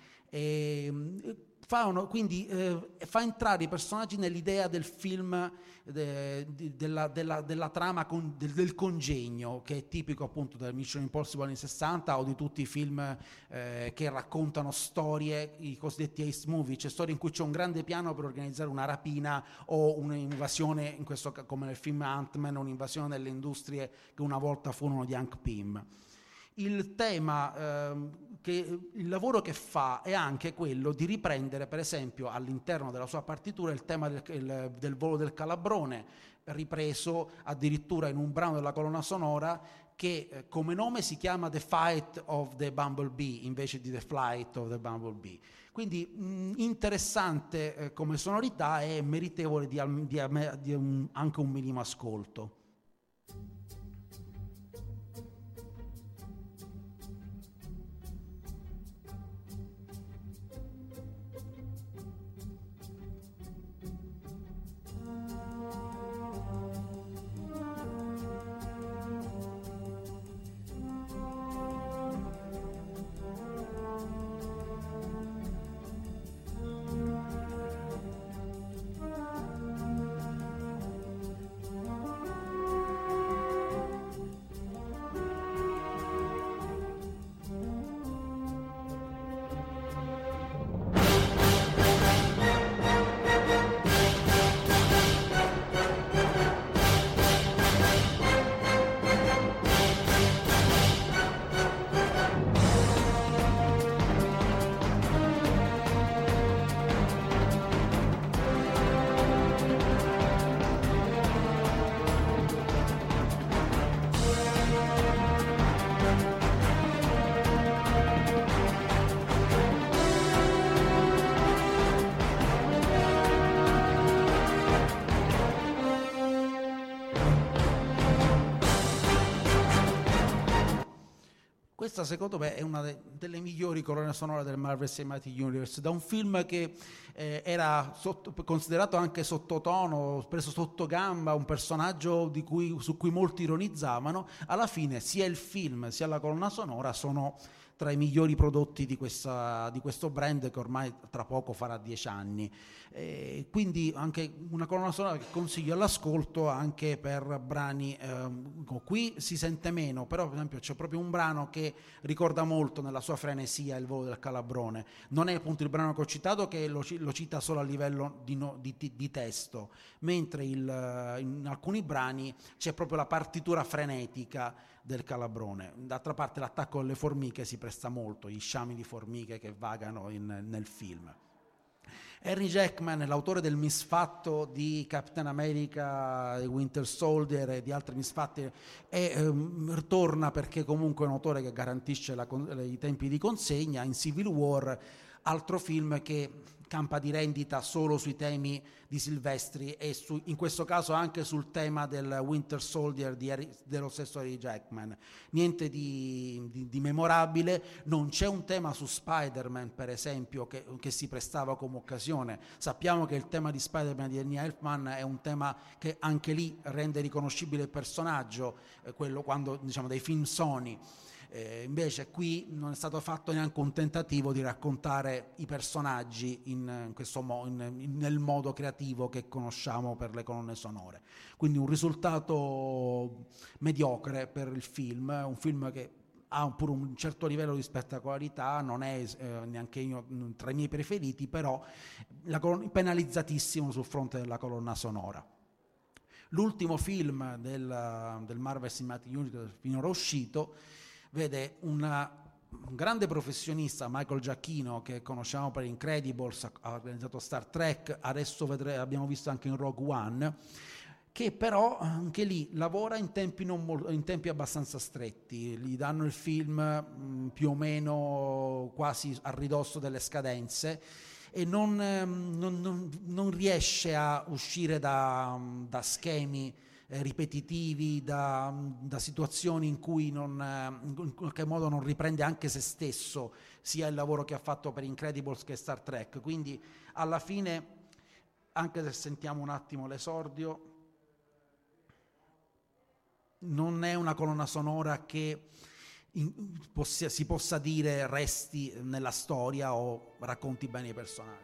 quindi fa entrare i personaggi nell'idea del film, della trama del congegno, che è tipico appunto del Mission Impossible anni 60 o di tutti i film che raccontano storie, i cosiddetti heist movie, cioè storie in cui c'è un grande piano per organizzare una rapina o un'invasione, in questo come nel film Ant-Man, un'invasione delle industrie che una volta furono di Hank Pym. Il tema, il lavoro che fa è anche quello di riprendere, per esempio, all'interno della sua partitura il tema del volo del Calabrone, ripreso addirittura in un brano della colonna sonora che come nome si chiama The Fight of the Bumblebee invece di The Flight of the Bumblebee. Quindi interessante come sonorità e meritevole di anche un minimo ascolto. questa secondo me è una delle migliori colonne sonore del Marvel Cinematic Universe, da un film che era considerato anche sottotono, preso sotto gamba, un personaggio su cui molti ironizzavano. Alla fine sia il film sia la colonna sonora sono tra i migliori prodotti di questo brand, che ormai tra poco farà 10 anni. Quindi anche una colonna sonora che consiglio all'ascolto anche per brani, qui si sente meno, però per esempio c'è proprio un brano che ricorda molto nella sua frenesia Il volo del calabrone. Non è appunto il brano che ho citato, che lo cita solo a livello di testo, mentre in alcuni brani c'è proprio la partitura frenetica del calabrone. D'altra parte l'attacco alle formiche si presta molto, gli sciami di formiche che vagano nel film. Henry Jackman, l'autore del misfatto di Captain America, Winter Soldier e di altri misfatti, torna perché comunque è un autore che garantisce i tempi di consegna in Civil War, altro film che campa di rendita solo sui temi di Silvestri e in questo caso anche sul tema del Winter Soldier dello stesso Henry Jackman. Niente di memorabile, non c'è un tema su Spider-Man per esempio che si prestava come occasione. Sappiamo che il tema di Spider-Man di Danny Elfman è un tema che anche lì rende riconoscibile il personaggio, quello quando diciamo dei film Sony. Invece qui non è stato fatto neanche un tentativo di raccontare i personaggi nel modo creativo che conosciamo per le colonne sonore, quindi un risultato mediocre per il film, un film che ha pure un certo livello di spettacolarità, non è neanche io tra i miei preferiti, però penalizzatissimo sul fronte della colonna sonora. L'ultimo film del Marvel Cinematic Universe finora uscito vede un grande professionista, Michael Giacchino, che conosciamo per Incredibles, ha organizzato Star Trek, adesso abbiamo visto anche in Rogue One, che però anche lì lavora in tempi abbastanza stretti, gli danno il film più o meno quasi a ridosso delle scadenze e non riesce a uscire da schemi ripetitivi, da situazioni in cui in qualche modo non riprende anche se stesso, sia il lavoro che ha fatto per Incredibles che Star Trek. Quindi alla fine, anche se sentiamo un attimo l'esordio, non è una colonna sonora che si possa dire resti nella storia o racconti bene i personaggi.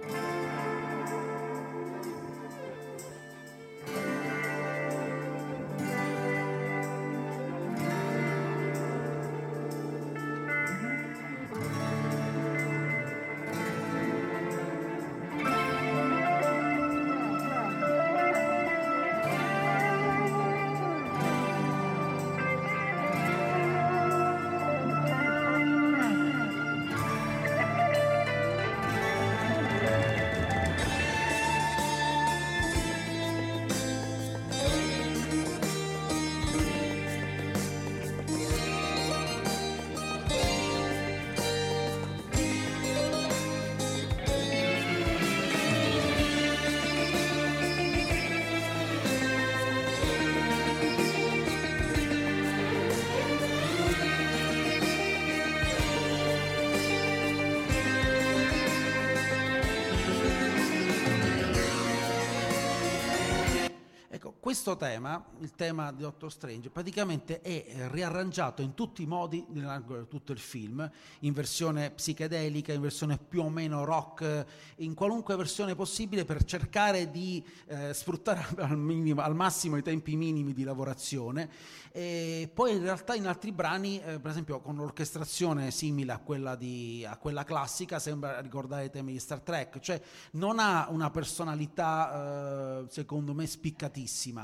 Questo tema, il tema di Doctor Strange, praticamente è riarrangiato in tutti i modi nell'arco di tutto il film, in versione psichedelica, in versione più o meno rock, in qualunque versione possibile per cercare di sfruttare al massimo i tempi minimi di lavorazione. E poi in realtà in altri brani, per esempio con l'orchestrazione simile a quella classica, sembra ricordare i temi di Star Trek, cioè non ha una personalità secondo me spiccatissima.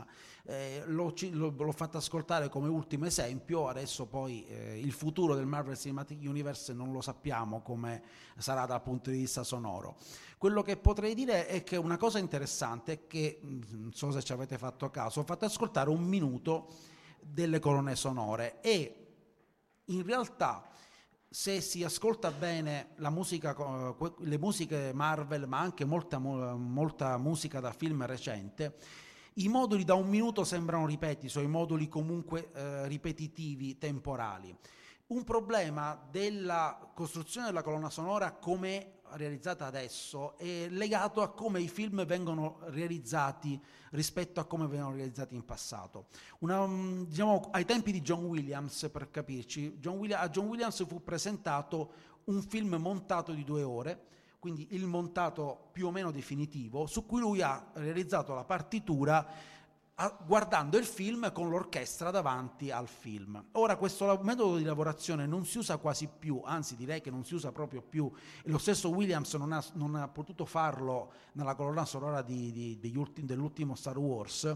L'ho fatto ascoltare come ultimo esempio, adesso poi il futuro del Marvel Cinematic Universe non lo sappiamo come sarà dal punto di vista sonoro. Quello che potrei dire è che una cosa interessante è che, non so se ci avete fatto caso, ho fatto ascoltare un minuto delle colonne sonore e in realtà se si ascolta bene la musica, le musiche Marvel, ma anche molta musica da film recente, i moduli da un minuto sembrano ripetitivi, sono i moduli comunque ripetitivi, temporali. Un problema della costruzione della colonna sonora come realizzata adesso è legato a come i film vengono realizzati rispetto a come vengono realizzati in passato. Diciamo, ai tempi di John Williams, per capirci, a John Williams fu presentato un film montato di 2 ore, quindi il montato più o meno definitivo, su cui lui ha realizzato la partitura guardando il film con l'orchestra davanti al film. Ora questo metodo di lavorazione non si usa quasi più, anzi direi che non si usa proprio più, e lo stesso Williams non ha potuto farlo nella colonna sonora dell'ultimo Star Wars,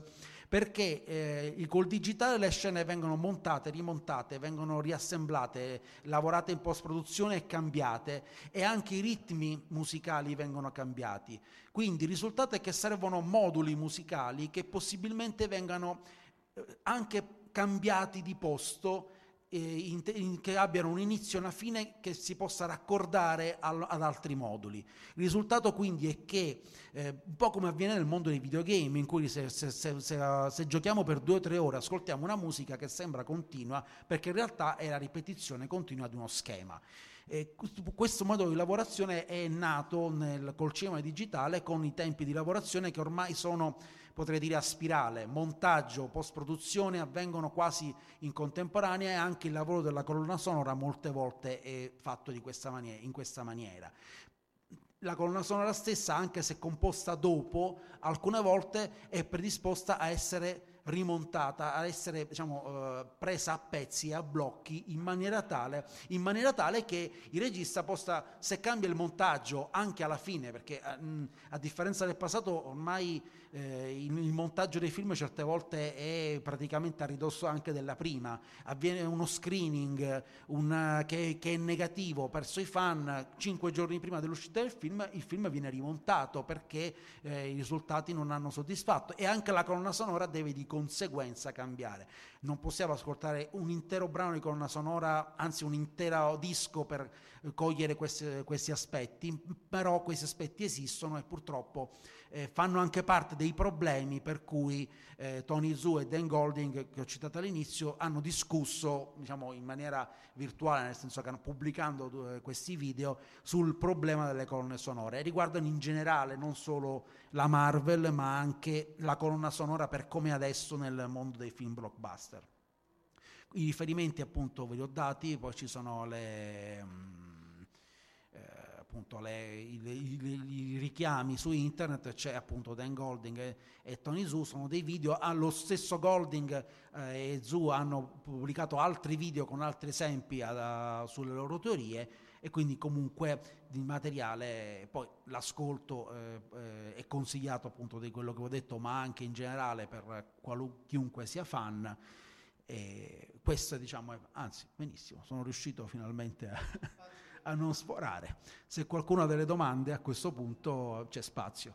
perché col digitale le scene vengono montate, rimontate, vengono riassemblate, lavorate in post-produzione e cambiate, e anche i ritmi musicali vengono cambiati. Quindi il risultato è che servono moduli musicali che possibilmente vengano anche cambiati di posto, che abbiano un inizio e una fine che si possa raccordare ad altri moduli. Il risultato quindi è che, un po' come avviene nel mondo dei videogame, in cui se giochiamo per 2 o 3 ore ascoltiamo una musica che sembra continua, perché in realtà è la ripetizione continua di uno schema. Questo modo di lavorazione è nato col cinema digitale, con i tempi di lavorazione che ormai sono, potrei dire, a spirale. Montaggio, post-produzione avvengono quasi in contemporanea, e anche il lavoro della colonna sonora molte volte è fatto in questa maniera. La colonna sonora stessa, anche se composta dopo, alcune volte è predisposta a essere rimontata, a essere presa a pezzi, a blocchi, in maniera tale che il regista possa, se cambia il montaggio anche alla fine, perché a differenza del passato ormai il montaggio dei film certe volte è praticamente a ridosso anche della prima, avviene uno screening che è negativo verso i fan 5 giorni prima dell'uscita del film, il film viene rimontato perché i risultati non hanno soddisfatto, e anche la colonna sonora deve di conseguenza cambiare. Non possiamo ascoltare un intero brano di colonna sonora, anzi un intero disco, per cogliere questi aspetti, però questi aspetti esistono e purtroppo fanno anche parte dei problemi per cui Tony Zhou e Dan Golding, che ho citato all'inizio, hanno discusso, in maniera virtuale, nel senso che hanno pubblicando questi video, sul problema delle colonne sonore, e riguardano in generale non solo la Marvel ma anche la colonna sonora per come è adesso nel mondo dei film blockbuster. I riferimenti appunto ve li ho dati, poi ci sono i richiami su internet, c'è appunto Dan Golding e Tony Zhou, sono dei video, lo stesso Golding e Zhou hanno pubblicato altri video con altri esempi sulle loro teorie, e quindi comunque di materiale, poi l'ascolto è consigliato appunto di quello che ho detto, ma anche in generale per chiunque sia fan. Questo anzi, benissimo, sono riuscito finalmente a non sforare. Se qualcuno ha delle domande a questo punto c'è spazio.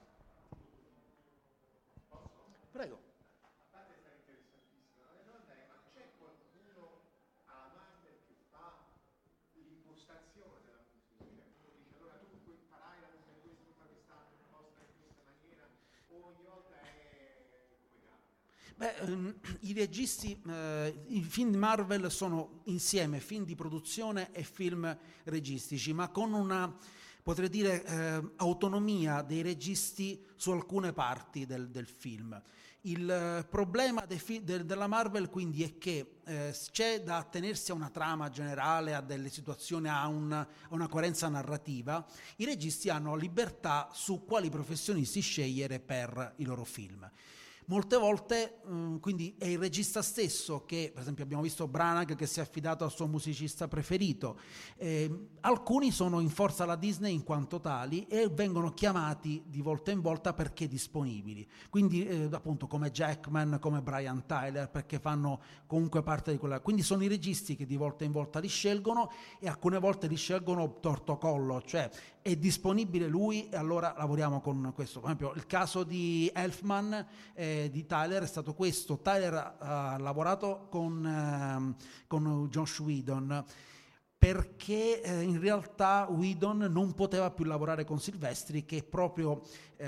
Prego. A parte sta interessantissima, la domanda è: ma c'è qualcuno alla Marvel che fa l'impostazione della musica? Uno dice: allora tu puoi imparare la musica di questo, fa quest'altro, imposta in questa maniera, o ogni volta è come capita? I registi, i film Marvel sono insieme film di produzione e film registici, ma con una, potrei dire, autonomia dei registi su alcune parti del film. Il problema della Marvel quindi è che c'è da attenersi a una trama generale, a delle situazioni, a una coerenza narrativa. I registi hanno libertà su quali professionisti scegliere per i loro film. Molte volte quindi è il regista stesso che, per esempio abbiamo visto Branagh che si è affidato al suo musicista preferito, alcuni sono in forza alla Disney in quanto tali e vengono chiamati di volta in volta perché disponibili, quindi appunto come Jackman, come Brian Tyler, perché fanno comunque parte di quella, quindi sono i registi che di volta in volta li scelgono, e alcune volte li scelgono tortocollo, cioè è disponibile lui e allora lavoriamo con questo. Per esempio il caso di Elfman di Tyler è stato questo. Tyler ha lavorato con Joss Whedon, perché in realtà Whedon non poteva più lavorare con Silvestri, che proprio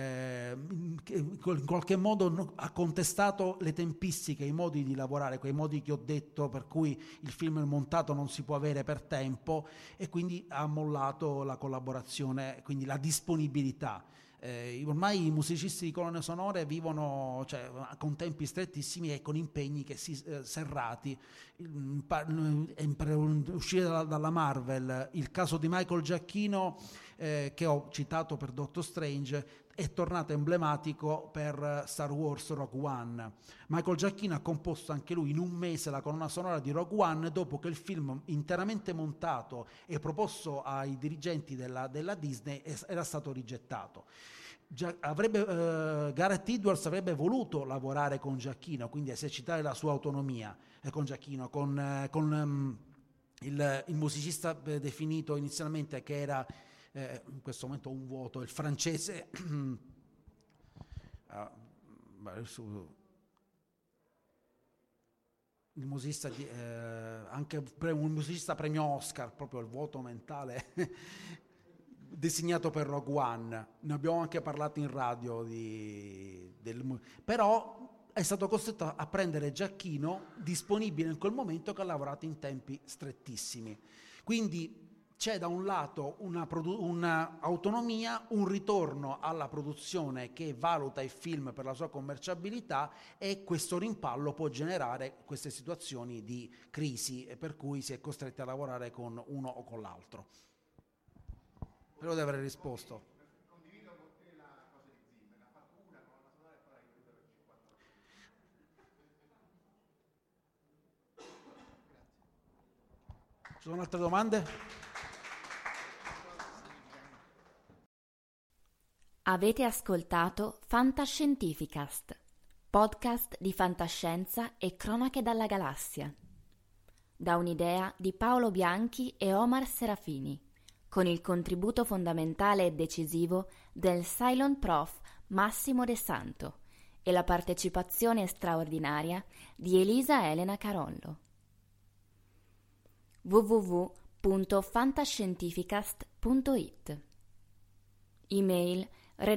in qualche modo ha contestato le tempistiche, i modi di lavorare, quei modi che ho detto, per cui il film montato non si può avere per tempo, e quindi ha mollato la collaborazione, quindi la disponibilità. Ormai i musicisti di colonne sonore vivono, cioè, con tempi strettissimi e con impegni serrati. Per uscire dalla Marvel, il caso di Michael Giacchino, che ho citato per Doctor Strange, è tornato emblematico per Star Wars Rogue One. Michael Giacchino ha composto anche lui in un mese la colonna sonora di Rogue One, dopo che il film interamente montato e proposto ai dirigenti della Disney era stato rigettato. Gareth Edwards avrebbe voluto lavorare con Giacchino, quindi esercitare la sua autonomia con Giacchino, con il musicista definito inizialmente, che era in questo momento un vuoto, il francese il musicista anche un musicista premio Oscar, proprio il vuoto mentale designato per Rogue One. Ne abbiamo anche parlato in radio però è stato costretto a prendere Giacchino, disponibile in quel momento, che ha lavorato in tempi strettissimi. Quindi c'è da un lato una autonomia, un ritorno alla produzione che valuta il film per la sua commerciabilità, e questo rimpallo può generare queste situazioni di crisi, per cui si è costretti a lavorare con uno o con l'altro. Spero di aver risposto. Condivido con te la cosa di Zimmer, ha fatto una colonna sonora e poi l'ha ripetuta per 50 anni. Ci sono altre domande? Avete ascoltato Fantascientificast, podcast di fantascienza e cronache dalla galassia, da un'idea di Paolo Bianchi e Omar Serafini, con il contributo fondamentale e decisivo del Cylon Prof Massimo De Santo e la partecipazione straordinaria di Elisa Elena Carollo. www.fantascientificast.it. Email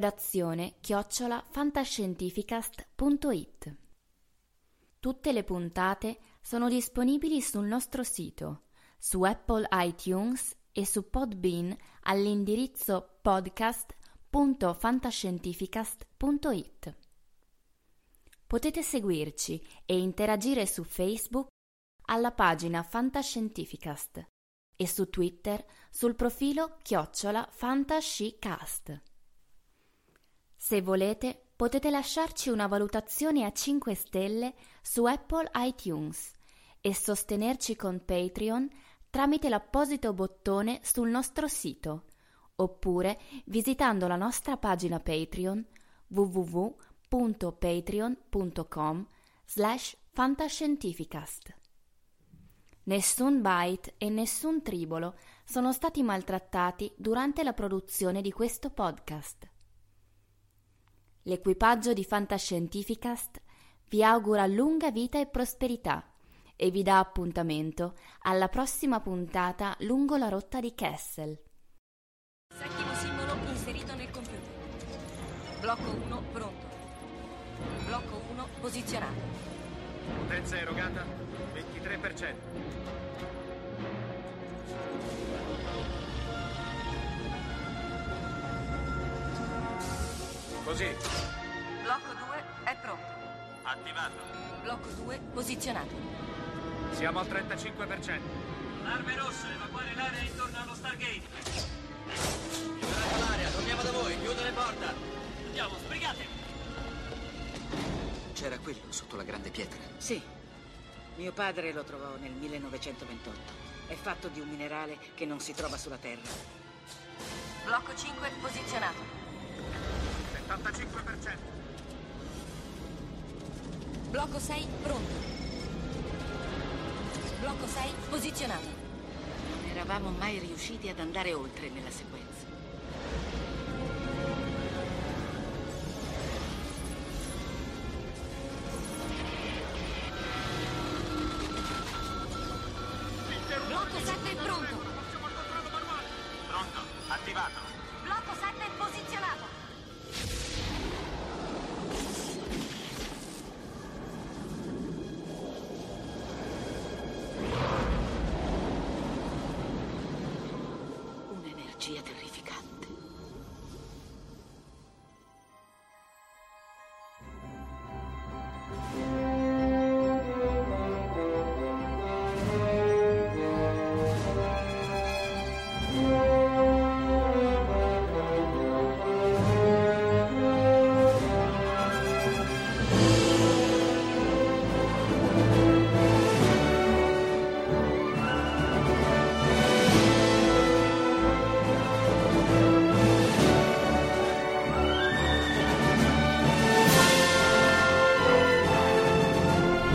redazione@fantascientificast.it. Tutte le puntate sono disponibili sul nostro sito, su Apple iTunes e su Podbean all'indirizzo podcast.fantascientificast.it. Potete seguirci e interagire su Facebook alla pagina Fantascientificast e su Twitter sul profilo @fantascicast. Se volete, potete lasciarci una valutazione a 5 stelle su Apple iTunes e sostenerci con Patreon tramite l'apposito bottone sul nostro sito, oppure visitando la nostra pagina Patreon www.patreon.com/fantascientificast. Nessun byte e nessun tribolo sono stati maltrattati durante la produzione di questo podcast. L'equipaggio di Fantascientificast vi augura lunga vita e prosperità e vi dà appuntamento alla prossima puntata lungo la rotta di Kessel. Settimo simbolo inserito nel computer. Blocco 1 pronto. Blocco 1 posizionato. Potenza erogata 23%. Così. Blocco 2 è pronto. Attivato. Blocco 2 posizionato. Siamo al 35%. Arme rosse, evacuare l'area intorno allo Stargate. Liberate l'area, torniamo da voi, chiudo le porte. Andiamo, sbrigate. C'era quello sotto la grande pietra? Sì. Mio padre lo trovò nel 1928. È fatto di un minerale che non si trova sulla Terra. Blocco 5 posizionato. 75%. Blocco 6 pronto. Blocco 6 posizionato. Non eravamo mai riusciti ad andare oltre nella sequenza. Blocco 7 pronto.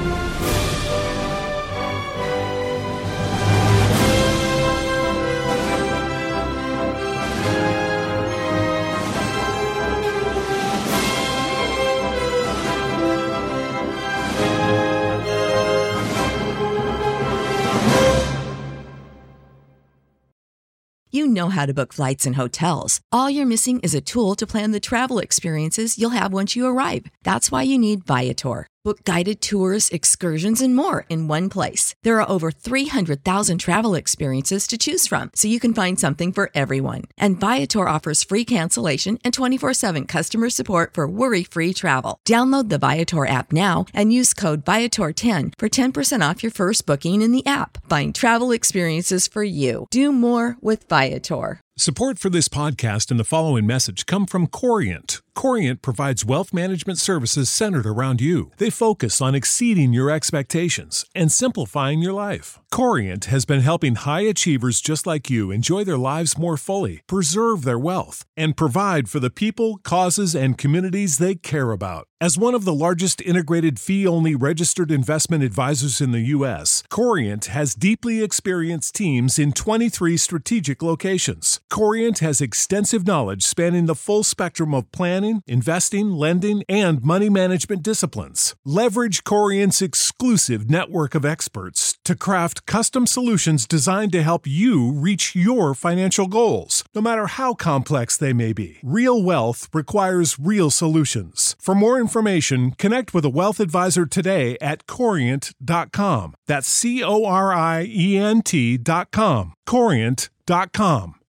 You know how to book flights and hotels. All you're missing is a tool to plan the travel experiences you'll have once you arrive. That's why you need Viator. Book guided tours, excursions, and more in one place. There are over 300,000 travel experiences to choose from, so you can find something for everyone. And Viator offers free cancellation and 24/7 customer support for worry-free travel. Download the Viator app now and use code Viator10 for 10% off your first booking in the app. Find travel experiences for you. Do more with Viator. Support for this podcast and the following message come from Corient. Corient provides wealth management services centered around you. They focus on exceeding your expectations and simplifying your life. Corient has been helping high achievers just like you enjoy their lives more fully, preserve their wealth, and provide for the people, causes, and communities they care about. As one of the largest integrated fee-only registered investment advisors in the U.S., Corient has deeply experienced teams in 23 strategic locations. Corient has extensive knowledge spanning the full spectrum of planning, investing, lending, and money management disciplines. Leverage Corient's exclusive network of experts to craft custom solutions designed to help you reach your financial goals, no matter how complex they may be. Real wealth requires real solutions. For more information, connect with a wealth advisor today at Corient.com. That's Corient.com. Corient.com.